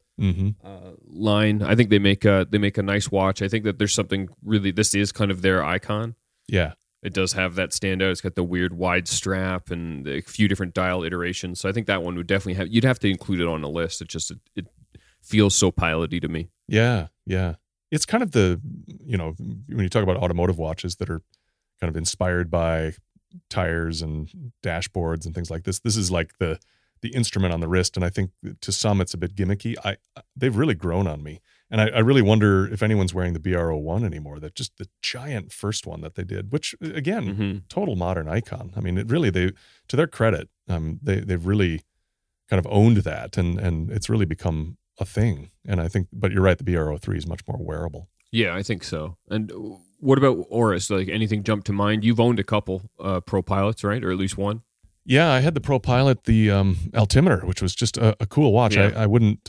line. I think they make a nice watch. I think that there's something really, this is kind of their icon. Yeah. It does have that standout. It's got the weird wide strap and a few different dial iterations. So I think that one would definitely you'd have to include it on a list. It feels so piloty to me. Yeah. It's kind of when you talk about automotive watches that are kind of inspired by tires and dashboards and things like this is like the instrument on the wrist, and I think to some it's a bit gimmicky. They've really grown on me, and I really wonder if anyone's wearing the BR01 anymore. That just the giant first one that they did, which again, total modern icon. I mean, they to their credit, they've really kind of owned that, and it's really become a thing. And I think, but you're right, the BR03 is much more wearable. Yeah, I think so. And what about Oris? Like, anything jump to mind? You've owned a couple Pro Pilots, right? Or at least one? Yeah, I had the Pro Pilot, the altimeter, which was just a cool watch. Yeah. I wouldn't,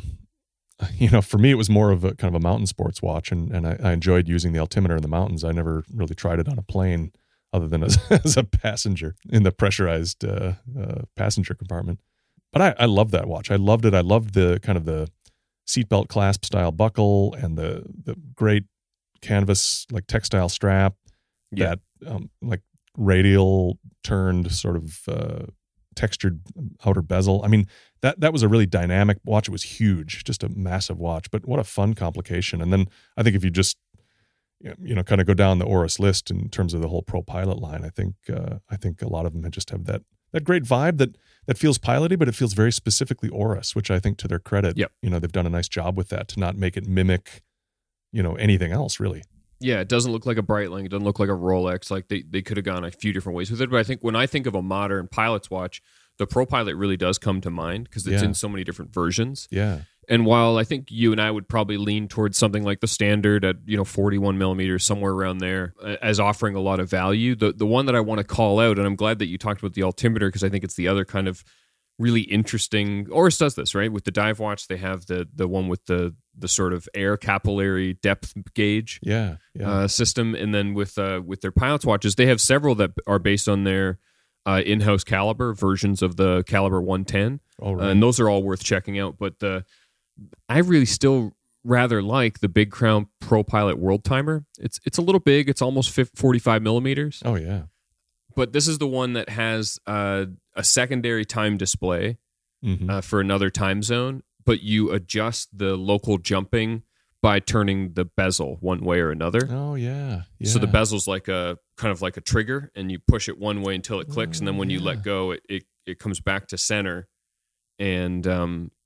for me, it was more of a kind of a mountain sports watch, and I enjoyed using the altimeter in the mountains. I never really tried it on a plane other than as a passenger in the pressurized passenger compartment. But I loved that watch. I loved it. I loved the kind of the seatbelt clasp style buckle and the great canvas like textile strap, that like radial turned sort of textured outer bezel. I mean, that was a really dynamic watch. It was huge, just a massive watch, but what a fun complication. And then I think if you just kind of go down the Oris list in terms of the whole Pro Pilot line, I think a lot of them just have that great vibe that feels piloty, but it feels very specifically Oris, which I think, to their credit, they've done a nice job with that, to not make it mimic, anything else really. Yeah, it doesn't look like a Breitling. It doesn't look like a Rolex. Like they could have gone a few different ways with it. But I think when I think of a modern pilot's watch, the Pro Pilot really does come to mind because it's in so many different versions. Yeah. And while I think you and I would probably lean towards something like the Standard at 41 millimeters, somewhere around there, as offering a lot of value, the one that I want to call out, and I'm glad that you talked about the altimeter because I think it's the other kind of really interesting. Oris does this, right? With the dive watch, they have the one with the sort of air capillary depth gauge system, and then with their pilot's watches, they have several that are based on their in-house caliber versions of the Caliber 110, and those are all worth checking out. But I really still rather like the Big Crown Pro Pilot World Timer. It's a little big. It's almost 45 millimeters. Oh yeah. But this is the one that has a secondary time display for another time zone, but you adjust the local jumping by turning the bezel one way or another. Oh yeah. So the bezel's like a kind of like a trigger, and you push it one way until it clicks, and then when you let go, it comes back to center. And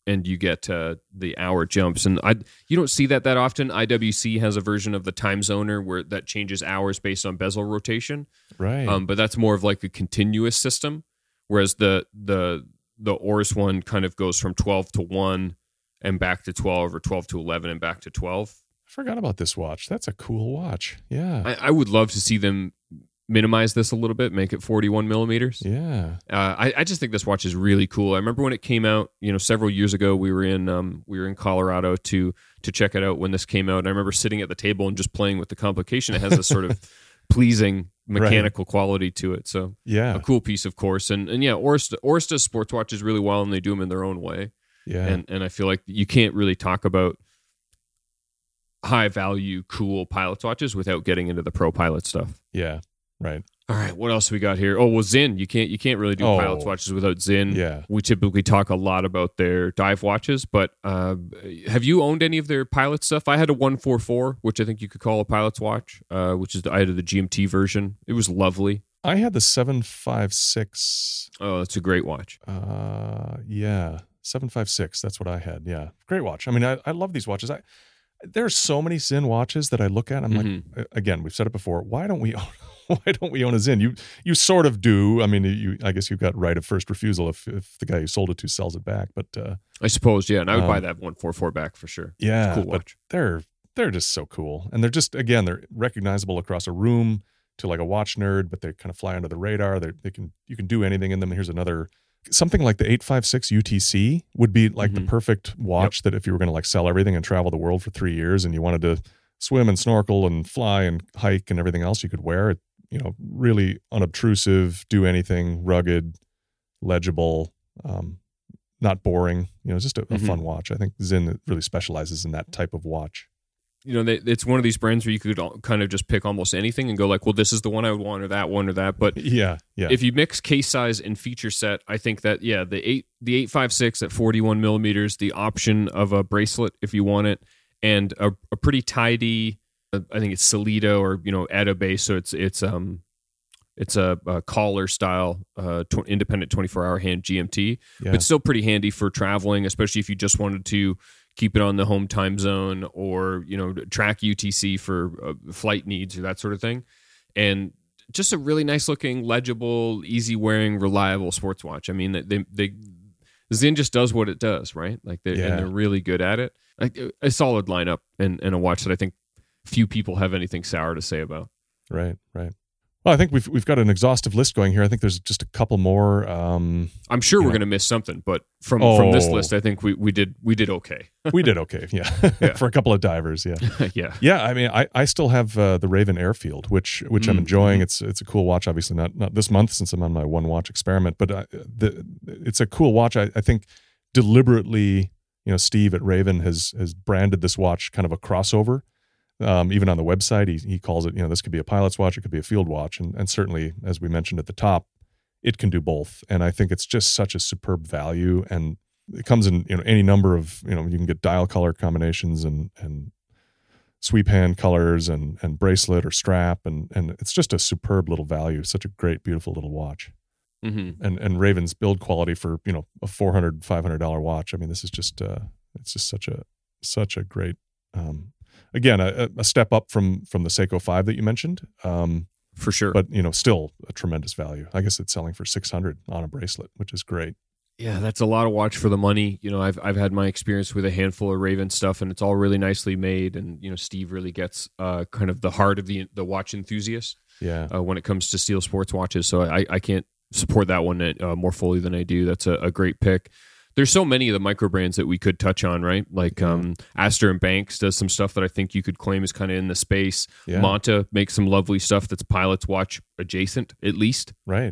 and you get the hour jumps. And you don't see that often. IWC has a version of the time zoner where that changes hours based on bezel rotation. Right. But that's more of like a continuous system, whereas the Oris one kind of goes from 12 to 1 and back to 12, or 12 to 11 and back to 12. I forgot about this watch. That's a cool watch. Yeah. I would love to see them minimize this a little bit, make it 41 millimeters. Yeah. I just think this watch is really cool. I remember when it came out, several years ago. We were in Colorado to check it out when this came out. And I remember sitting at the table and just playing with the complication. It has this sort of pleasing mechanical quality to it. So yeah, a cool piece, of course. And yeah, Oris does sports watches really well, and they do them in their own way. Yeah. And I feel like you can't really talk about high value, cool pilot's watches without getting into the pro pilot stuff. Yeah. Right. All right, what else we got here? Oh, well, Zinn. You can't really do pilot's watches without Zinn. Yeah. We typically talk a lot about their dive watches, but have you owned any of their pilot stuff? I had a 144, which I think you could call a pilot's watch, which is I had the GMT version. It was lovely. I had the 756. Oh, that's a great watch. Yeah, 756. That's what I had. Yeah, great watch. I mean, I love these watches. There are so many Zinn watches that I look at. I'm like, again, we've said it before. Why don't we own a Zinn? You sort of do. I mean, I guess you've got right of first refusal if the guy you sold it to sells it back. But I suppose, yeah, and I would buy that 144 back for sure. Yeah, it's a cool watch. But they're just so cool, and they're just, again, they're recognizable across a room to like a watch nerd, but they kind of fly under the radar. You can do anything in them. Here's another. Something like the 856 UTC would be like the perfect watch that if you were going to like sell everything and travel the world for 3 years and you wanted to swim and snorkel and fly and hike and everything else, you could wear it, really unobtrusive, do anything, rugged, legible, not boring, just a fun watch. I think Zinn really specializes in that type of watch. It's one of these brands where you could kind of just pick almost anything and go like, well, this is the one I would want, or that one, or that. But yeah. If you mix case size and feature set, I think that, yeah, the 856 at 41 millimeters, the option of a bracelet if you want it, and a pretty tidy, I think it's Solido or Etta base, so it's a collar style independent 24-hour hand GMT, but still pretty handy for traveling, especially if you just wanted to keep it on the home time zone or, track UTC for flight needs or that sort of thing. And just a really nice looking, legible, easy wearing, reliable sports watch. I mean, Zinn just does what it does, right? Like and they're really good at it. Like a solid lineup and a watch that I think few people have anything sour to say about. Right. Well, I think we've got an exhaustive list going here. I think there's just a couple more. I'm sure we're going to miss something, but from this list, I think we did okay. We did okay, yeah. For a couple of divers, yeah. Yeah. I mean, I still have the Raven Airfield, which I'm enjoying. It's a cool watch. Obviously, not this month since I'm on my one watch experiment, but it's a cool watch. I think deliberately, Steve at Raven has branded this watch kind of a crossover. Even on the website, he calls it, this could be a pilot's watch, it could be a field watch. And certainly, as we mentioned at the top, it can do both. And I think it's just such a superb value. And it comes in, any number of, you can get dial color combinations and sweep hand colors and bracelet or strap. And it's just a superb little value. Such a great, beautiful little watch. Mm-hmm. And Raven's build quality for, a $400, $500 watch. I mean, this is just, it's just such a great, again, a step up from the Seiko 5 that you mentioned. For sure. But, still a tremendous value. I guess it's selling for $600 on a bracelet, which is great. Yeah, that's a lot of watch for the money. I've had my experience with a handful of Raven stuff, and it's all really nicely made. And, Steve really gets kind of the heart of the watch enthusiast when it comes to steel sports watches. So I can't support that one more fully than I do. That's a great pick. There's so many of the micro brands that we could touch on, right? Like Astor and Banks does some stuff that I think you could claim is kind of in the space. Yeah. Monta makes some lovely stuff that's pilot's watch adjacent, at least. Right.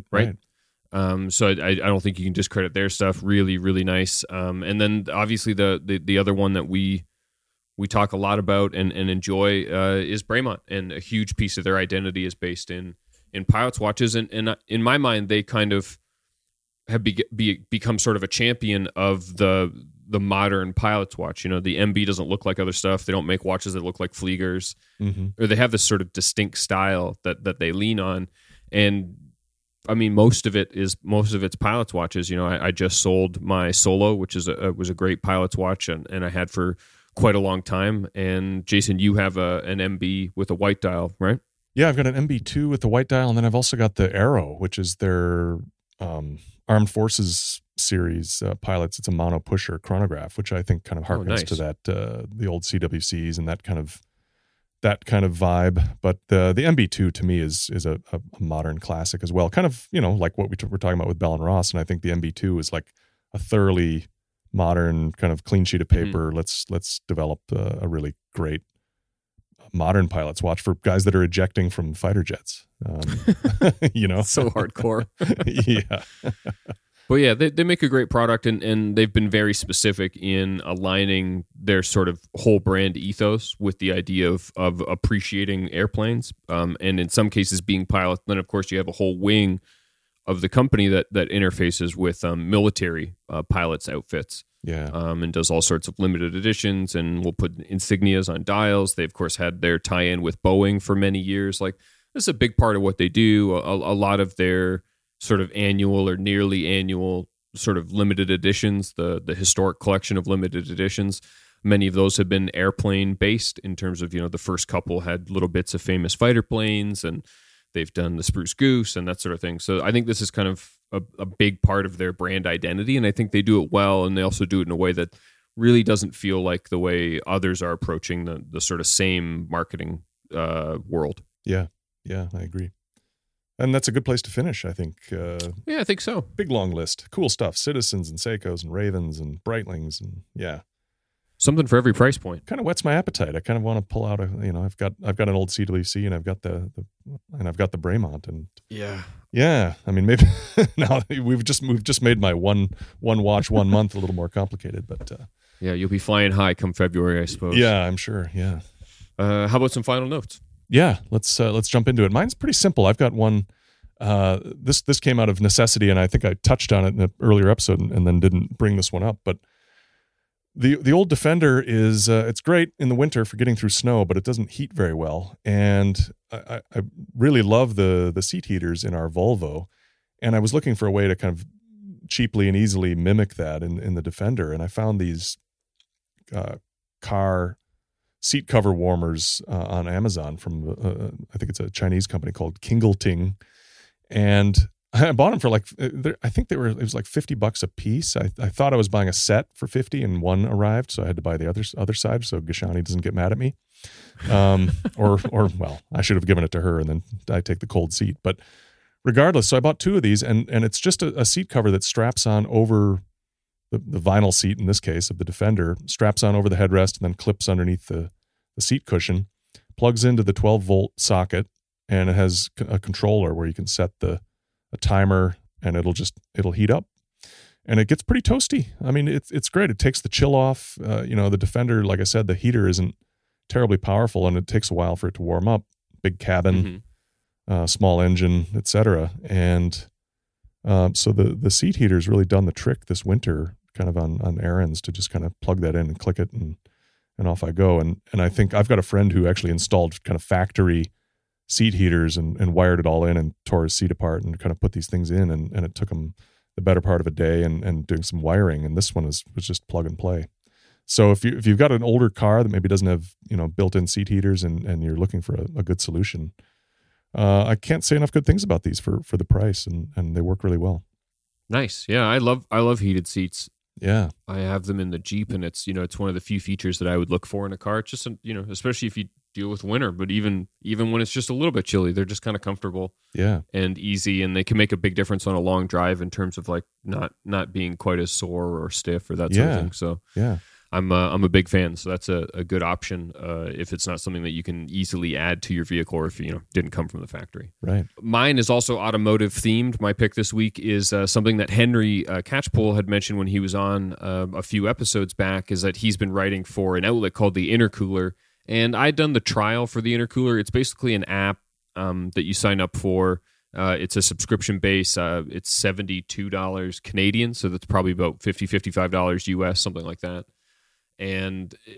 So I don't think you can discredit their stuff. Really, really nice. And then obviously the other one that we talk a lot about and enjoy is Bremont, and a huge piece of their identity is based in pilot's watches. And in my mind, they kind of have become sort of a champion of the modern pilot's watch. The MB doesn't look like other stuff. They don't make watches that look like Fliegers, or they have this sort of distinct style that they lean on. And I mean, most of it's pilot's watches. You know, I just sold my Solo, which was a great pilot's watch, and I had for quite a long time. And Jason, you have an MB with a white dial, right? Yeah, I've got an MB2 with the white dial, and then I've also got the Arrow, which is their Armed Forces series pilots. It's a mono pusher chronograph, which I think kind of harkens to that the old CWCs and that kind of vibe. But the MB2 to me is a modern classic as well. Kind of, you know, like what we're talking about with Bell and Ross, and I think the MB2 is like a thoroughly modern kind of clean sheet of paper. Mm-hmm. Let's develop a really great modern pilot's watch for guys that are ejecting from fighter jets. You know, so hardcore. Yeah. But yeah, they make a great product, and they've been very specific in aligning their sort of whole brand ethos with the idea of appreciating airplanes, and in some cases being pilots. Then, of course, you have a whole wing of the company that interfaces with military pilots' outfits. Yeah. And does all sorts of limited editions, and will put insignias on dials. They, of course, had their tie-in with Boeing for many years. Like, this is a big part of what they do. A lot of their sort of annual or nearly annual sort of limited editions, the historic collection of limited editions, many of those have been airplane based in terms of, you know, the first couple had little bits of famous fighter planes, and they've done the Spruce Goose and that sort of thing. So I think this is kind of a big part of their brand identity, and I think they do it well, and they also do it in a way that really doesn't feel like the way others are approaching the sort of same marketing world. Yeah, I agree. And that's a good place to finish, I think. Yeah, I think so. Big long list. Cool stuff. Citizens and Seikos and Ravens and Breitlings, and yeah. Something for every price point. Kind of whets my appetite. I kind of want to pull out I've got an old CWC, and I've got the Bremont, and yeah. I mean, maybe now we've just made my one watch 1 month a little more complicated, but yeah, you'll be flying high come February, I suppose. Yeah, I'm sure. Yeah. How about some final notes? Yeah, let's jump into it. Mine's pretty simple. I've got one. This came out of necessity, and I think I touched on it in an earlier episode, and then didn't bring this one up. But the old Defender is it's great in the winter for getting through snow, but it doesn't heat very well. And I really love the seat heaters in our Volvo, and I was looking for a way to kind of cheaply and easily mimic that in the Defender, and I found these car seat cover warmers on Amazon from I think it's a Chinese company called Kingleting, and I bought them for like I think it was like $50 a piece. I thought I was buying a set for $50, and one arrived, so I had to buy the other side so Gashani doesn't get mad at me. Or well, I should have given it to her, and then I take the cold seat. But regardless, so I bought two of these, and it's just a seat cover that straps on over the vinyl seat, in this case of the Defender, straps on over the headrest and then clips underneath the seat cushion, plugs into the 12-volt socket, and it has a controller where you can set a timer, and it'll heat up, and it gets pretty toasty. I mean, it's great. It takes the chill off. The Defender, like I said, the heater isn't terribly powerful, and it takes a while for it to warm up. Big cabin, small engine, etc. And so the seat heater's really done the trick this winter, kind of on errands, to just kind of plug that in and click it, and off I go. And I think I've got a friend who actually installed kind of factory seat heaters and wired it all in and tore his seat apart and kind of put these things in, and it took him the better part of a day and doing some wiring. And this one was just plug and play. So if you've got an older car that maybe doesn't have built-in seat heaters and you're looking for a good solution, I can't say enough good things about these for the price, and they work really well. Nice. Yeah, I love heated seats. Yeah, I have them in the Jeep, and it's one of the few features that I would look for in a car. It's just especially if you deal with winter, but even when it's just a little bit chilly, they're just kind of comfortable, and easy, and they can make a big difference on a long drive in terms of like not being quite as sore or stiff or that sort of thing. So yeah, I'm a big fan. So that's a good option if it's not something that you can easily add to your vehicle, or if didn't come from the factory. Right. Mine is also automotive themed. My pick this week is something that Henry Catchpole had mentioned when he was on a few episodes back, is that he's been writing for an outlet called the Intercooler. And I'd done the trial for the Intercooler. It's basically an app that you sign up for. It's a subscription base. It's $72 Canadian, so that's probably about $55 US, something like that. And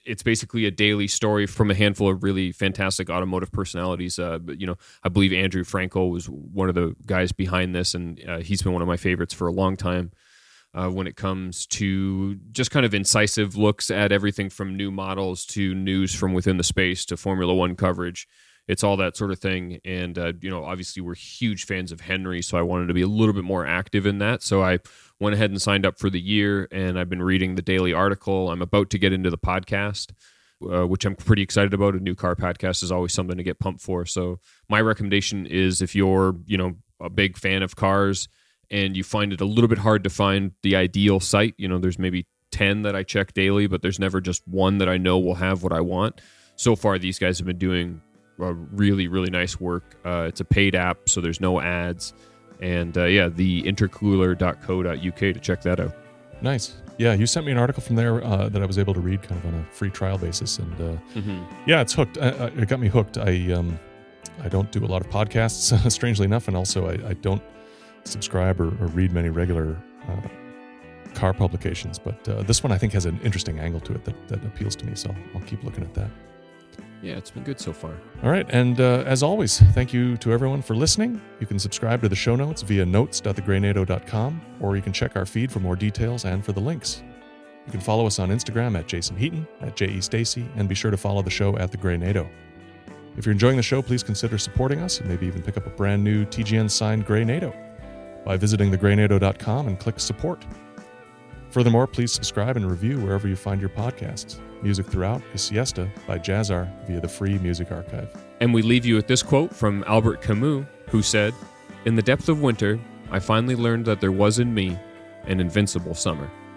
it's basically a daily story from a handful of really fantastic automotive personalities. But I believe Andrew Frankel was one of the guys behind this, and he's been one of my favorites for a long time. When it comes to just kind of incisive looks at everything from new models to news from within the space to Formula One coverage. It's all that sort of thing. And, obviously we're huge fans of Henry, so I wanted to be a little bit more active in that. So I went ahead and signed up for the year, and I've been reading the daily article. I'm about to get into the podcast, which I'm pretty excited about. A new car podcast is always something to get pumped for. So my recommendation is if you're, a big fan of cars and you find it a little bit hard to find the ideal site, there's maybe 10 that I check daily, but there's never just one that I know will have what I want. So far, these guys have been doing really, really nice work. It's a paid app, so there's no ads. And the intercooler.co.uk to check that out. Nice. Yeah, you sent me an article from there that I was able to read kind of on a free trial basis. And it's hooked. It got me hooked. I don't do a lot of podcasts, strangely enough. And also I don't subscribe or read many regular car publications. But this one I think has an interesting angle to it that appeals to me. So I'll keep looking at that. Yeah, it's been good so far. All right. And as always, thank you to everyone for listening. You can subscribe to the show notes via notes.thegraynado.com, or you can check our feed for more details and for the links. You can follow us on Instagram at Jason Heaton, at J.E. Stacy, and be sure to follow the show at The Graynado. If you're enjoying the show, please consider supporting us and maybe even pick up a brand new TGN signed Graynado by visiting thegraynado.com and click support. Furthermore, please subscribe and review wherever you find your podcasts. Music throughout is Siesta by Jazzar via the Free Music Archive. And we leave you with this quote from Albert Camus, who said, "In the depth of winter, I finally learned that there was in me an invincible summer."